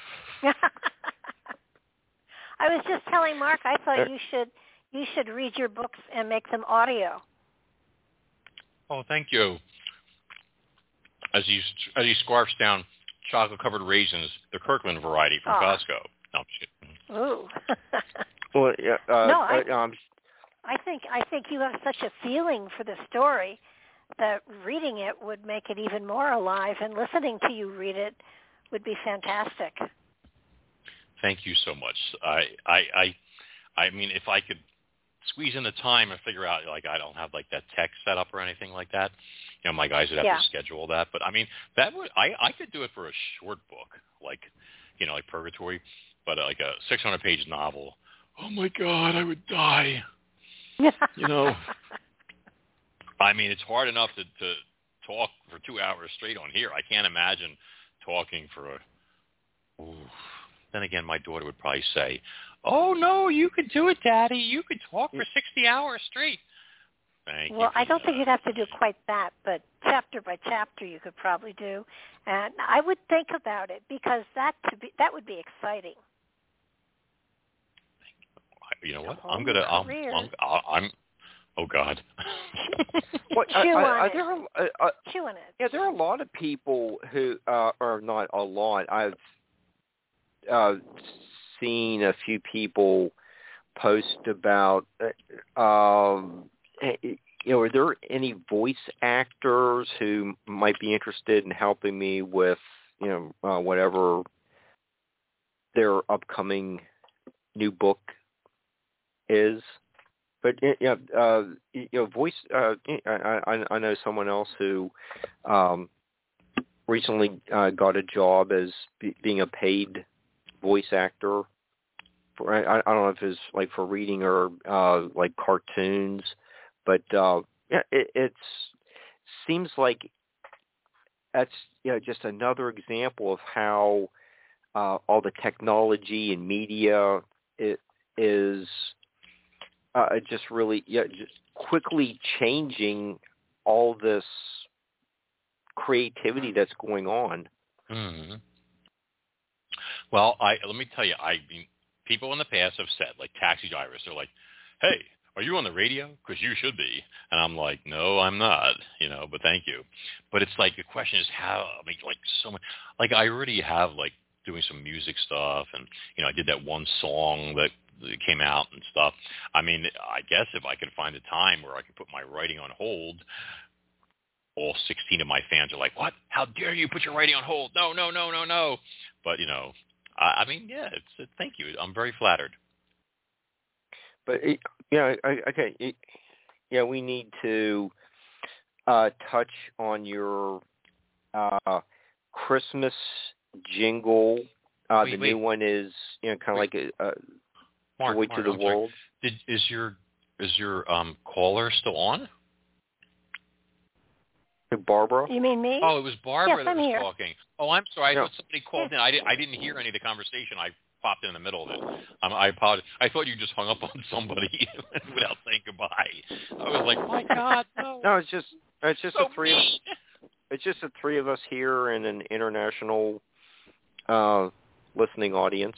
I was just telling Mark, I thought you should you should read your books and make them audio. Oh, thank you. As he as he scarfs down chocolate-covered raisins, the Kirkland variety from Aw. Costco. No, I'm just kidding. Ooh. Well, yeah. Uh, No, I- uh, um, I think I think you have such a feeling for the story that reading it would make it even more alive, and listening to you read it would be fantastic. Thank you so much. I, I, I, I mean, if I could squeeze in the time and figure out, like, I don't have like that tech set up or anything like that, you know, my guys would have Yeah. to schedule that. But I mean, that would I, I could do it for a short book, like, you know, like Purgatory, but uh, like a six hundred page novel. Oh my God, I would die. You know, I mean, it's hard enough to, to talk for two hours straight on here. I can't imagine talking for a. Ooh. Then again, my daughter would probably say, "Oh no, you could do it, Daddy. You could talk for sixty hours straight." Thank Well, you. I don't that. think you'd have to do quite that, but chapter by chapter you could probably do, and I would think about it, because that to be that would be exciting. You know what? A I'm whole gonna. new I'm. career. I'm. I'm oh God. what, Chew I, I, on I, it. there are, uh, uh, Chew on it. yeah, there are a lot of people who, uh, or not a lot. I've uh, seen a few people post about, uh, um, you know, are there any voice actors who might be interested in helping me with, you know, uh, whatever their upcoming new book is? But yeah, uh, you know, voice. Uh, I, I I know someone else who um, recently uh, got a job as be, being a paid voice actor for I, I don't know if it's like for reading or uh, like cartoons, but uh, yeah, it it's, seems like that's you know, just another example of how uh, all the technology and media it is uh, just really yeah, just quickly changing all this creativity that's going on. Mm-hmm. Well, I let me tell you, I mean, people in the past have said, like taxi drivers, they're like, "Hey, are you on the radio? Because you should be." And I'm like, "No, I'm not," you know, but thank you. But it's like the question is how, I mean, like so much, like I already have like doing some music stuff, and you know, I did that one song that, that came out and stuff. I mean, I guess if I could find a time where I could put my writing on hold, all sixteen of my fans are like, "What? How dare you put your writing on hold? No, no, no, no, no." But, you know, I, I mean, yeah, it's it, thank you. I'm very flattered. But, it, yeah, I, okay, it, yeah, we need to uh, touch on your uh, Christmas jingle. Uh, wait, the wait. new one is, you know, kind of like a, a Mark, Joy Mark, to the I'm sorry. World. Did, is your is your um, caller still on? Barbara? You mean me? Oh, it was Barbara Yes, that I'm was here. talking. Oh, I'm sorry. I No. thought somebody called in. I, did, I didn't hear any of the conversation. I popped in the middle of it. Um, I apologize. I thought you just hung up on somebody without saying goodbye. I was like, my God, no. No, it's just it's just so the three. Of, it's just the three of us here and an international uh, listening audience.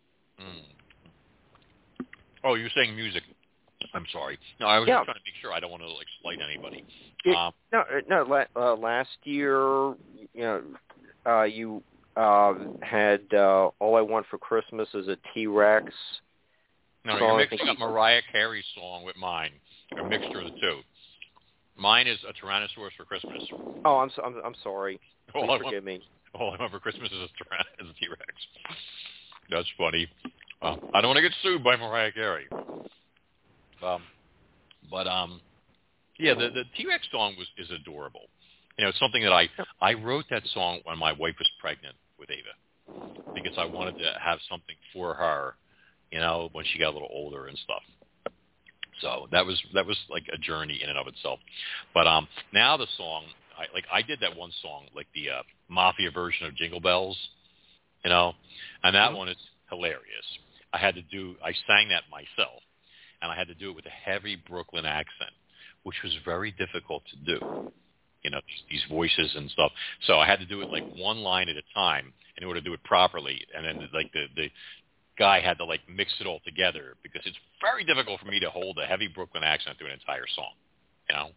Mm. Oh, you're saying music. I'm sorry. No, I was Yeah. just trying to make sure I don't want to like slight anybody. It, Um, no, uh, no. La- uh, last year, you know, uh, you uh, had uh, "All I Want for Christmas" Is a T-Rex. no, no, song. you're I think mixing up you- Mariah Carey's song with mine. A mixture of the two. Mine is a Tyrannosaurus for Christmas. Oh, I'm so, I'm I'm sorry. All Please I forgive want, me. all I want for Christmas is a, tyran- is a T-Rex. That's funny. Uh, I don't want to get sued by Mariah Carey. Um, but um, yeah, the the T-Rex song was is adorable. You know, it's something that I I wrote that song when my wife was pregnant with Ava because I wanted to have something for her, you know, when she got a little older and stuff. So that was that was like a journey in and of itself. But um, now the song, I, like I did that one song, like the uh, Mafia version of Jingle Bells, you know, and that mm-hmm. one is hilarious. I had to do, I sang that myself, and I had to do it with a heavy Brooklyn accent, which was very difficult to do, you know, these voices and stuff. So I had to do it like one line at a time in order to do it properly, and then like the the guy had to like mix it all together because it's very difficult for me to hold a heavy Brooklyn accent through an entire song, you know.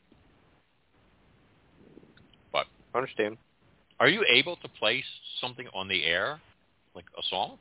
But I understand. Are you able to place something on the air, like a song?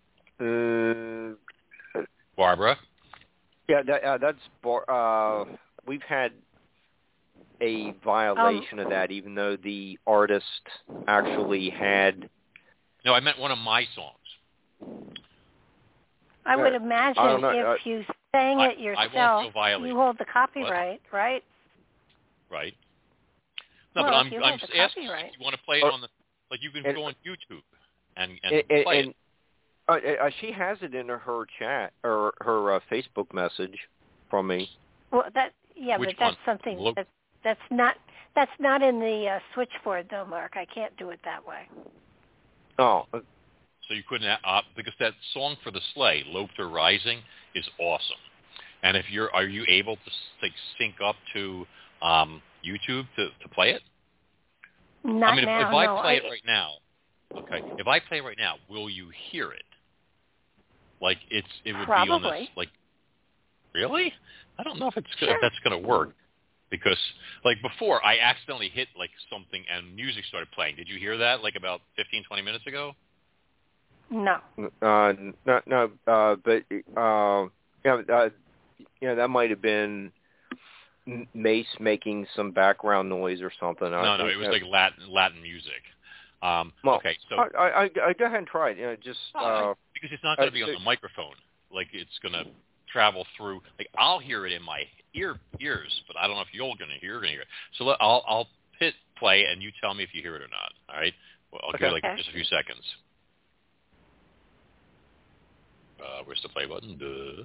Uh, Barbara? Yeah, that, uh, that's bar- uh, we've had a violation um, of that, even though the artist actually had. No, I meant one of my songs. I would imagine I know, if uh, you sang I, it yourself, I won't feel violated. you hold the copyright, what? right? Right. No, well, but I'm if you I'm hold just the asking copyright. if you want to play it or, on the, like you can and, go on YouTube and and, and play and, it. Uh, uh, she has it in her chat or her uh, Facebook message from me. Well, that yeah, Which but that's one? something Look. that that's not that's not in the uh, switchboard though, Mark. I can't do it that way. Oh. Uh, So you couldn't, uh, because that song for the sleigh, Lothar Rising, is awesome. And if you're, are you able to like sync up to um, YouTube to, to play it? Not I mean, now. if, if I no, play I, it right now, okay. If I play it right now, will you hear it? Like it's, it would probably. be on this. Like, really? I don't know if it's Sure. if that's going to work. Because like before, I accidentally hit like something and music started playing. Did you hear that? Like about fifteen, twenty minutes ago? No. Uh, no, no, uh, but uh, yeah, uh, yeah, that might have been Mace making some background noise or something. No, no, it was like Latin Latin music. Um, well, okay, so I, I, I go ahead and try it. You know, just uh, because it's not going to uh, be on so, the microphone, like it's going to travel through. Like I'll hear it in my ear ears, but I don't know if you're going to hear it. Hear it. So let, I'll I'll hit play, and you tell me if you hear it or not. All right? Well, I'll Okay. give it like Okay. just a few seconds. Uh, Where's the play button? Duh.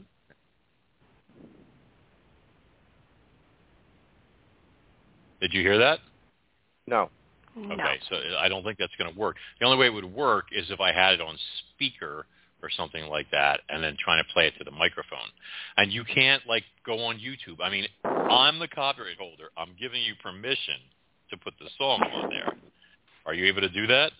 Did you hear that? No. No. Okay, so I don't think that's going to work. The only way it would work is if I had it on speaker or something like that and then trying to play it to the microphone. And you can't, like, go on YouTube. I mean, I'm the copyright holder. I'm giving you permission to put the song on there. Are you able to do that?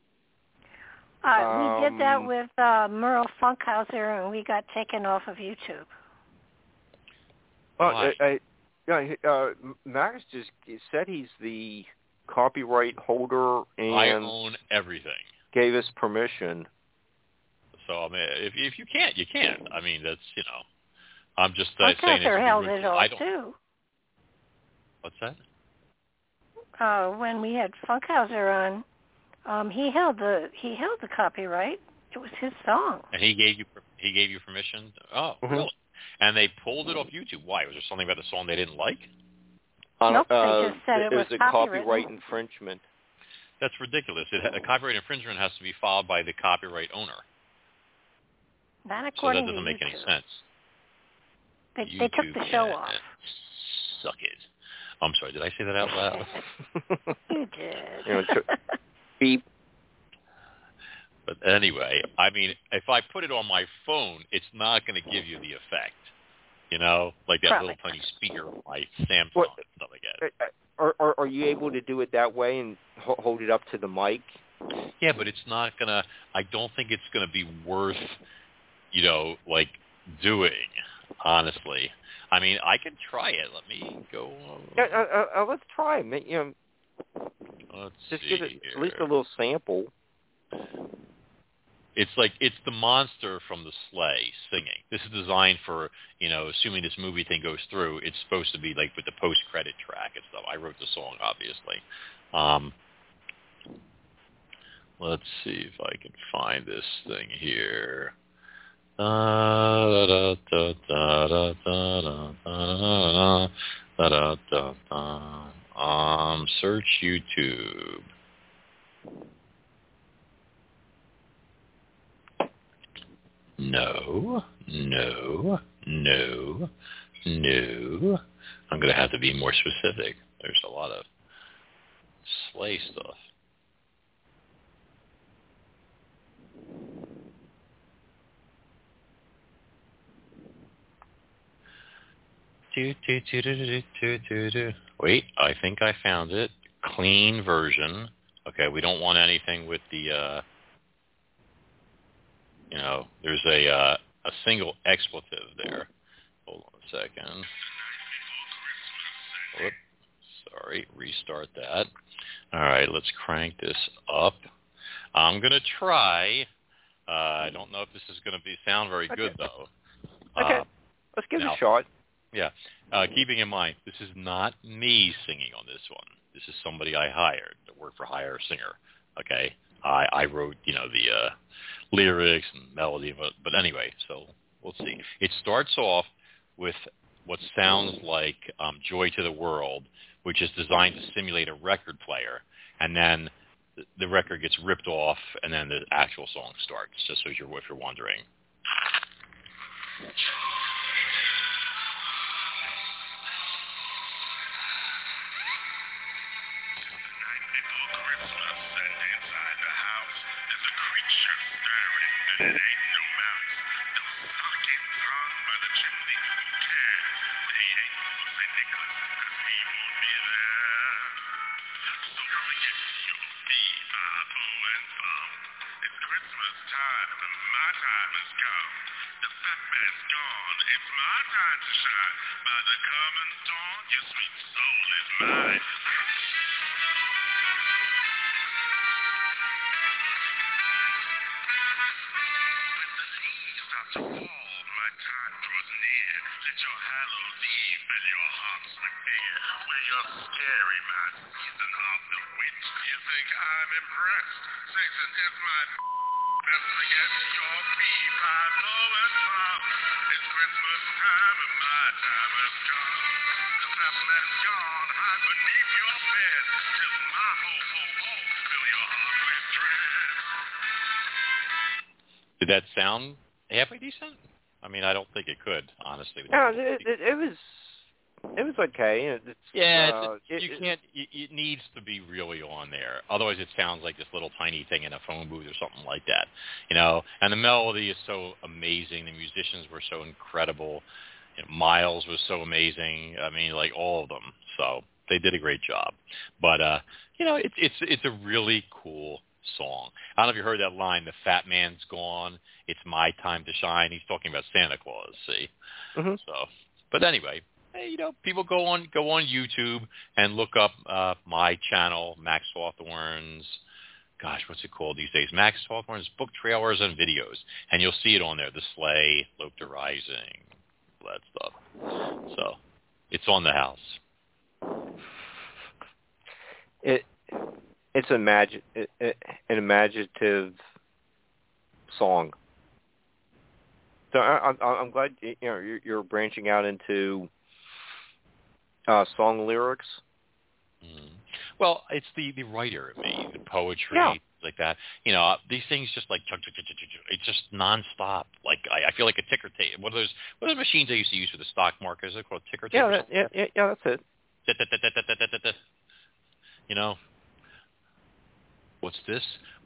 Uh, we did that Um, with uh, Merle Funkhauser, and we got taken off of YouTube. Well, Why? I, I, yeah, uh, Max just said he's the copyright holder I and own everything. gave us permission. So, I mean, if, if you can't, you can't. I mean, that's, you know, I'm just uh, saying it's Funkhauser held rude. it all, I don't, too. What's that? Uh, when we had Funkhauser on, um, he held the he held the copyright. It was his song. And he gave you he gave you permission? Oh, Mhm. really? And they pulled it off YouTube. Why? Was there something about the song they didn't like? Uh, Nope, they uh, just said it was was a copyrighted. copyright infringement. That's ridiculous. It, a copyright infringement has to be filed by the copyright owner. Not So according that doesn't to make any YouTube. sense. They, they took YouTube, the show yeah, off. Suck it. I'm sorry. Did I say that out loud? You did. You know, to- beep. But anyway, I mean, if I put it on my phone, it's not going to give you the effect. You know, like that Probably. little tiny speaker on my Samsung What- and stuff like that. Are, are, are you able to do it that way and ho- hold it up to the mic? Yeah, but it's not going to, I don't think it's going to be worth, you know, like doing, honestly. I mean, I can try it. Let me go. Yeah, uh, uh, uh, let's try it. ma- You know, Let's just see get it, here. at least a little sample. It's like, it's the monster from the sleigh singing. This is designed for, you know, assuming this movie thing goes through, it's supposed to be like with the post-credit track and stuff. I wrote the song, obviously. Um, let's see if I can find this thing here. Da, da, da, da, da, da, da, da, da, da, da, da. Um, search YouTube. No, no, no, no. I'm going to have to be more specific. There's a lot of sleigh stuff. Do, do, do, do, do, do, do, do. Wait, I think I found it. Clean version. Okay, we don't want anything with the, uh, you know, there's a uh, a single expletive there. Hold on a second. Whoop. Sorry, restart that. All right, let's crank this up. I'm going to try. Uh, I don't know if this is going to be sound very good, though. Okay, Uh, let's give now, it a shot. Yeah. Uh, keeping in mind, this is not me singing on this one. This is somebody I hired to work for Hire a Singer. Okay. I, I wrote, you know, the uh, lyrics and melody, but, but anyway, so we'll see. It starts off with what sounds like um, Joy to the World, which is designed to simulate a record player, and then the, the record gets ripped off, and then the actual song starts, just so you're, if you're wondering. Did that sound halfway decent? I mean, I don't think it could, honestly. No, it, it, it was it was okay. It's, yeah, uh, it's, it's, you it, can't. It, it needs to be really on there. Otherwise, it sounds like this little tiny thing in a phone booth or something like that. You know, and the melody is so amazing. The musicians were so incredible. You know, Miles was so amazing. I mean, like all of them. So they did a great job. But uh, you know, it's it's it's a really cool song. I don't know if you heard that line, "The fat man's gone. It's my time to shine." He's talking about Santa Claus. See. mm-hmm. So, but anyway. Hey, you know, people go on go on YouTube and look up uh, my channel, Max Hawthorne's, gosh, what's it called these days? Max Hawthorne's book trailers and videos, and you'll see it on there. The Sleigh, Loper Rising, all that stuff. So, it's on the house. It it's a magic it, it, an imaginative song. So I, I, I'm glad you know you're, you're branching out into. Uh, song lyrics? Mm. Well, it's the, the writer in me, the poetry, yeah. like that. You know, these things just like, it's just nonstop. Like, I, I feel like a ticker tape. What are those, what are those machines I used to use for the stock market? Is it called ticker tape? Yeah, that, yeah, yeah, yeah, that's it. You know, what's this?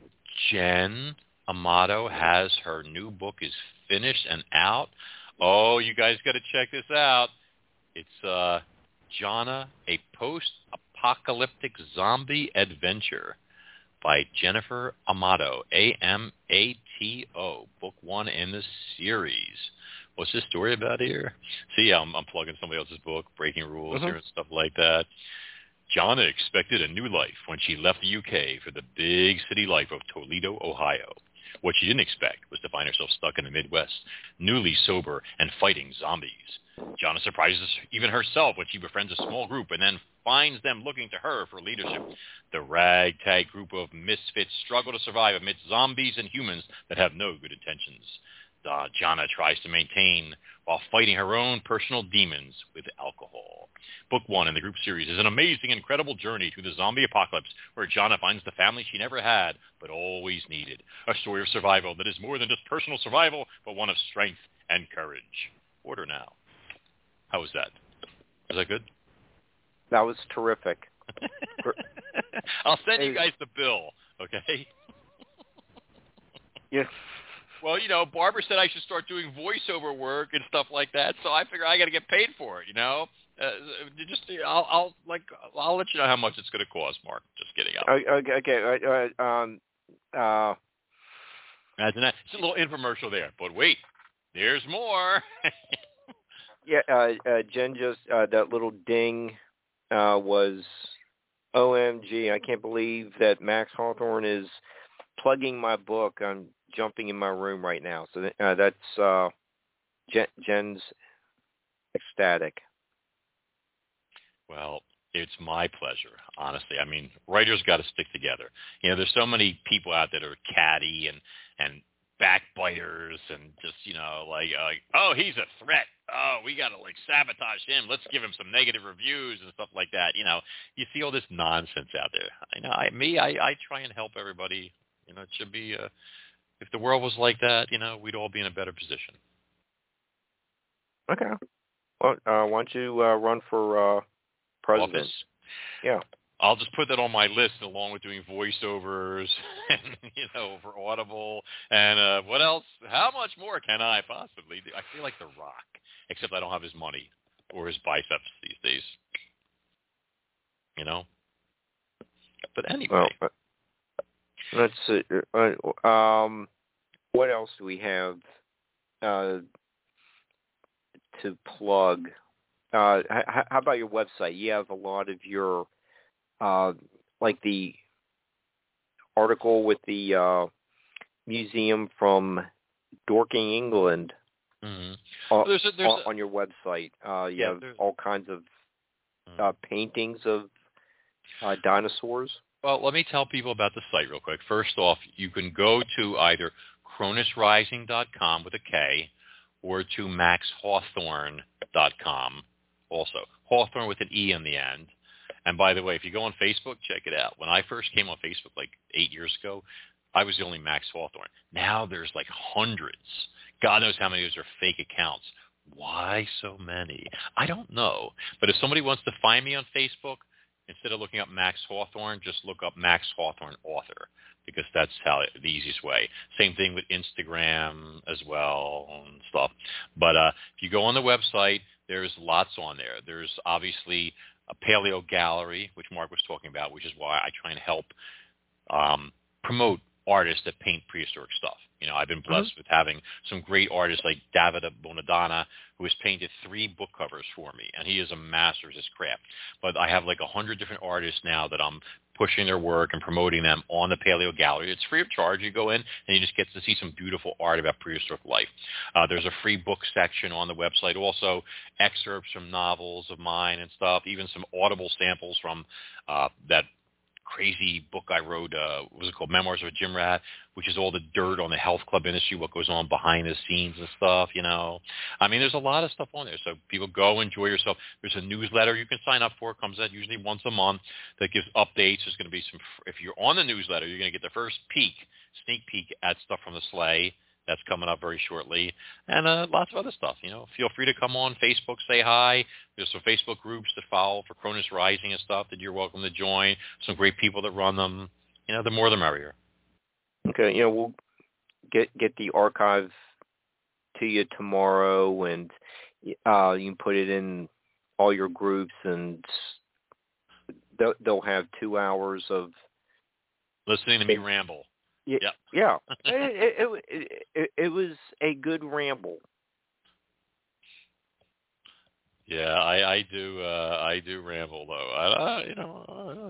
Jen Amato has her new book is finished and out. Oh, you guys got to check this out. It's, uh, Jonna, a post-apocalyptic zombie adventure by Jennifer Amato, A M A T O, book one in the series. What's this story about here? See, I'm, I'm plugging somebody else's book, Breaking Rules mm-hmm. here and stuff like that. Jonna expected a new life when she left the U K for the big city life of Toledo, Ohio. What she didn't expect was to find herself stuck in the Midwest, newly sober and fighting zombies. Jonna surprises even herself when she befriends a small group and then finds them looking to her for leadership. The ragtag group of misfits struggle to survive amidst zombies and humans that have no good intentions. Uh, Jonna tries to maintain while fighting her own personal demons with alcohol. Book one in the group series is an amazing, incredible journey through the zombie apocalypse where Jonna finds the family she never had but always needed. A story of survival that is more than just personal survival, but one of strength and courage. Order now. How was that? Was that good? That was terrific. I'll send you guys the bill, okay? Yeah. Well, you know, Barbara said I should start doing voiceover work and stuff like that, so I figure I got to get paid for it. You know, uh, just I'll, I'll like I'll let you know how much it's going to cost, Mark. Just kidding. Okay. Okay. Uh, um. Uh. Imagine that. It's a little infomercial there, but wait, there's more. yeah. Uh, uh, Jen just uh, that little ding uh, was O M G. I can't believe that Max Hawthorne is plugging my book. I'm jumping in my room right now. So uh, that's uh, Jen, Jen's ecstatic. Well, it's my pleasure, honestly. I mean, writers got to stick together. You know, there's so many people out there that are catty and, and backbiters and just, you know, like, uh, like, oh, he's a threat. Oh, we got to, like, sabotage him. Let's give him some negative reviews and stuff like that. You know, you see all this nonsense out there. I know, I, me, I, I try and help everybody. You know, it should be, uh, if the world was like that, you know, we'd all be in a better position. Okay. Well, uh, why don't you uh, run for uh, president? Office. Yeah. I'll just put that on my list along with doing voiceovers, and, you know, for Audible. And uh, what else? How much more can I possibly do? I feel like The Rock, except I don't have his money or his biceps these days. You know? But anyway. Well, let's see. Uh, um, what else do we have uh, to plug? Uh, h- how about your website? You have a lot of your, uh, like the article with the uh, museum from Dorking, England, mm-hmm. uh, well, there's a, there's on, a, on your website. Uh, you yeah, have all kinds of uh, paintings of uh, dinosaurs. Well, let me tell people about the site real quick. First off, you can go to either cronus rising dot com with a K or to max hawthorne dot com also. Hawthorne with an E in the end. And by the way, if you go on Facebook, check it out. When I first came on Facebook like eight years ago, I was the only Max Hawthorne. Now there's like hundreds. God knows how many of those are fake accounts. Why so many? I don't know. But if somebody wants to find me on Facebook, instead of looking up Max Hawthorne, just look up Max Hawthorne author, because that's how the easiest way. Same thing with Instagram as well and stuff. But uh, if you go on the website, there's lots on there. There's obviously a paleo gallery, which Mark was talking about, which is why I try and help um, promote artists that paint prehistoric stuff. You know, I've been blessed mm-hmm. with having some great artists like Davide Bonadonna, who has painted three book covers for me, and he is a master of his craft. But I have like a hundred different artists now that I'm pushing their work and promoting them on the Paleo Gallery. It's free of charge. You go in and you just get to see some beautiful art about prehistoric life. Uh, there's a free book section on the website, also excerpts from novels of mine and stuff, even some audible samples from uh, that crazy book I wrote, uh, what was it called, Memoirs of a Gym Rat, which is all the dirt on the health club industry, what goes on behind the scenes and stuff, you know. I mean, there's a lot of stuff on there. So people go, enjoy yourself. There's a newsletter you can sign up for. It comes out usually once a month that gives updates. There's going to be some, if you're on the newsletter, you're going to get the first peek, sneak peek at stuff from the sleigh. That's coming up very shortly, and uh, lots of other stuff. You know, feel free to come on Facebook, say hi. There's some Facebook groups that follow for Cronus Rising and stuff that you're welcome to join. Some great people that run them. You know, the more the merrier. Okay, you know, we'll get get the archive to you tomorrow, and uh, you can put it in all your groups, and they'll, they'll have two hours of listening to me ramble. Yeah, yep. yeah. it, it, it, it, it was a good ramble. Yeah, I, I do. Uh, I do ramble though. I, I you know.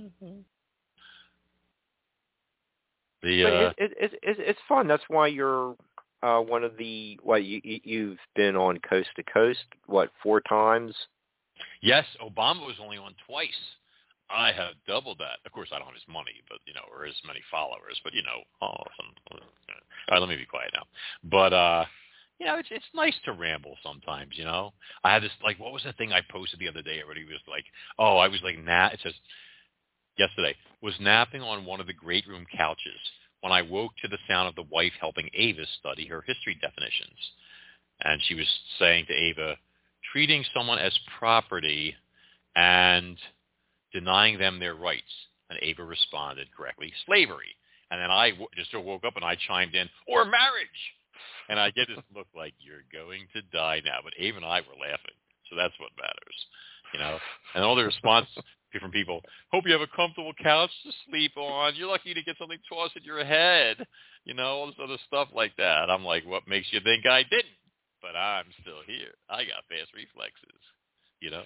The uh, it, it, it, it, it's fun. That's why you're uh, one of the. What you you've been on Coast to Coast. What, four times? Yes, Obama was only on twice. I have doubled that. Of course, I don't have his money, but you know, or as many followers. But you know, oh, some, all right, let me be quiet now. But uh, you know, it's it's nice to ramble sometimes. You know, I had this like, what was that thing I posted the other day? Everybody was like, oh, I was like, nah. It says yesterday was napping on one of the great room couches when I woke to the sound of the wife helping Ava study her history definitions, and she was saying to Ava, treating someone as property and denying them their rights. And Ava responded correctly, slavery. And then I w- just woke up and I chimed in, or marriage. And I get this look like, you're going to die now. But Ava and I were laughing. So that's what matters, you know. And all the response from people, hope you have a comfortable couch to sleep on. You're lucky to get something tossed at your head. You know, all this other stuff like that. I'm like, what makes you think I didn't? But I'm still here. I got fast reflexes, you know.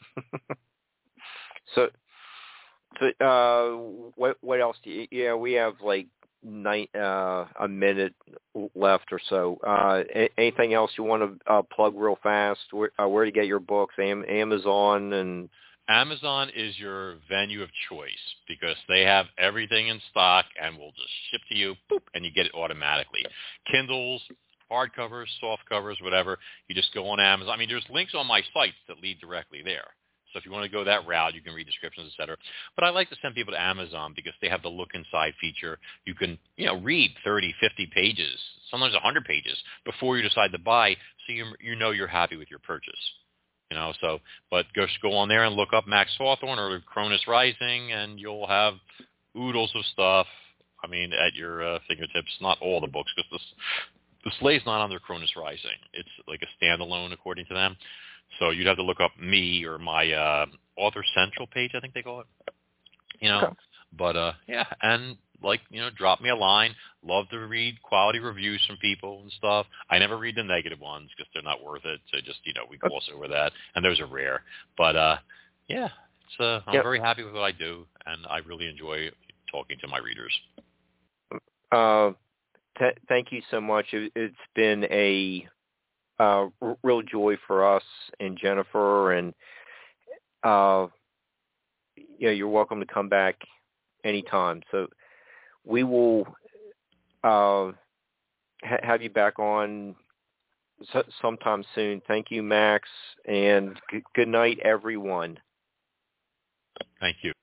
So, so uh, what what else do you? Yeah, we have like nine, uh, a minute left or so. Uh, a- anything else you want to uh, plug real fast? Where, uh, where to get your books? Am- Amazon and Amazon is your venue of choice because they have everything in stock and will just ship to you, boop, and you get it automatically. Kindles, hardcovers, soft covers, whatever. You just go on Amazon. I mean, there's links on my sites that lead directly there. So if you want to go that route, you can read descriptions, et cetera. But I like to send people to Amazon because they have the look inside feature. You can, you know, read thirty, fifty pages, sometimes one hundred pages before you decide to buy, so you you know you're happy with your purchase. You know, so, but just go on there and look up Max Hawthorne or Cronus Rising, and you'll have oodles of stuff, I mean, at your uh, fingertips. Not all the books, because the, the sleigh's not under Cronus Rising. It's like a standalone, according to them. So you'd have to look up me or my uh, Author Central page, I think they call it. You know, okay. But uh, yeah, and like, you know, drop me a line. Love to read quality reviews from people and stuff. I never read the negative ones because they're not worth it. So just, you know, we gloss over that, and those are rare. But uh, yeah, it's uh, I'm yep. very happy with what I do, and I really enjoy talking to my readers. Uh, th- thank you so much. It, it's been a Uh, r- real joy for us and Jennifer, and uh, yeah, you're welcome to come back anytime. So we will uh, ha- have you back on s- sometime soon. Thank you, Max, and g- good night, everyone. Thank you.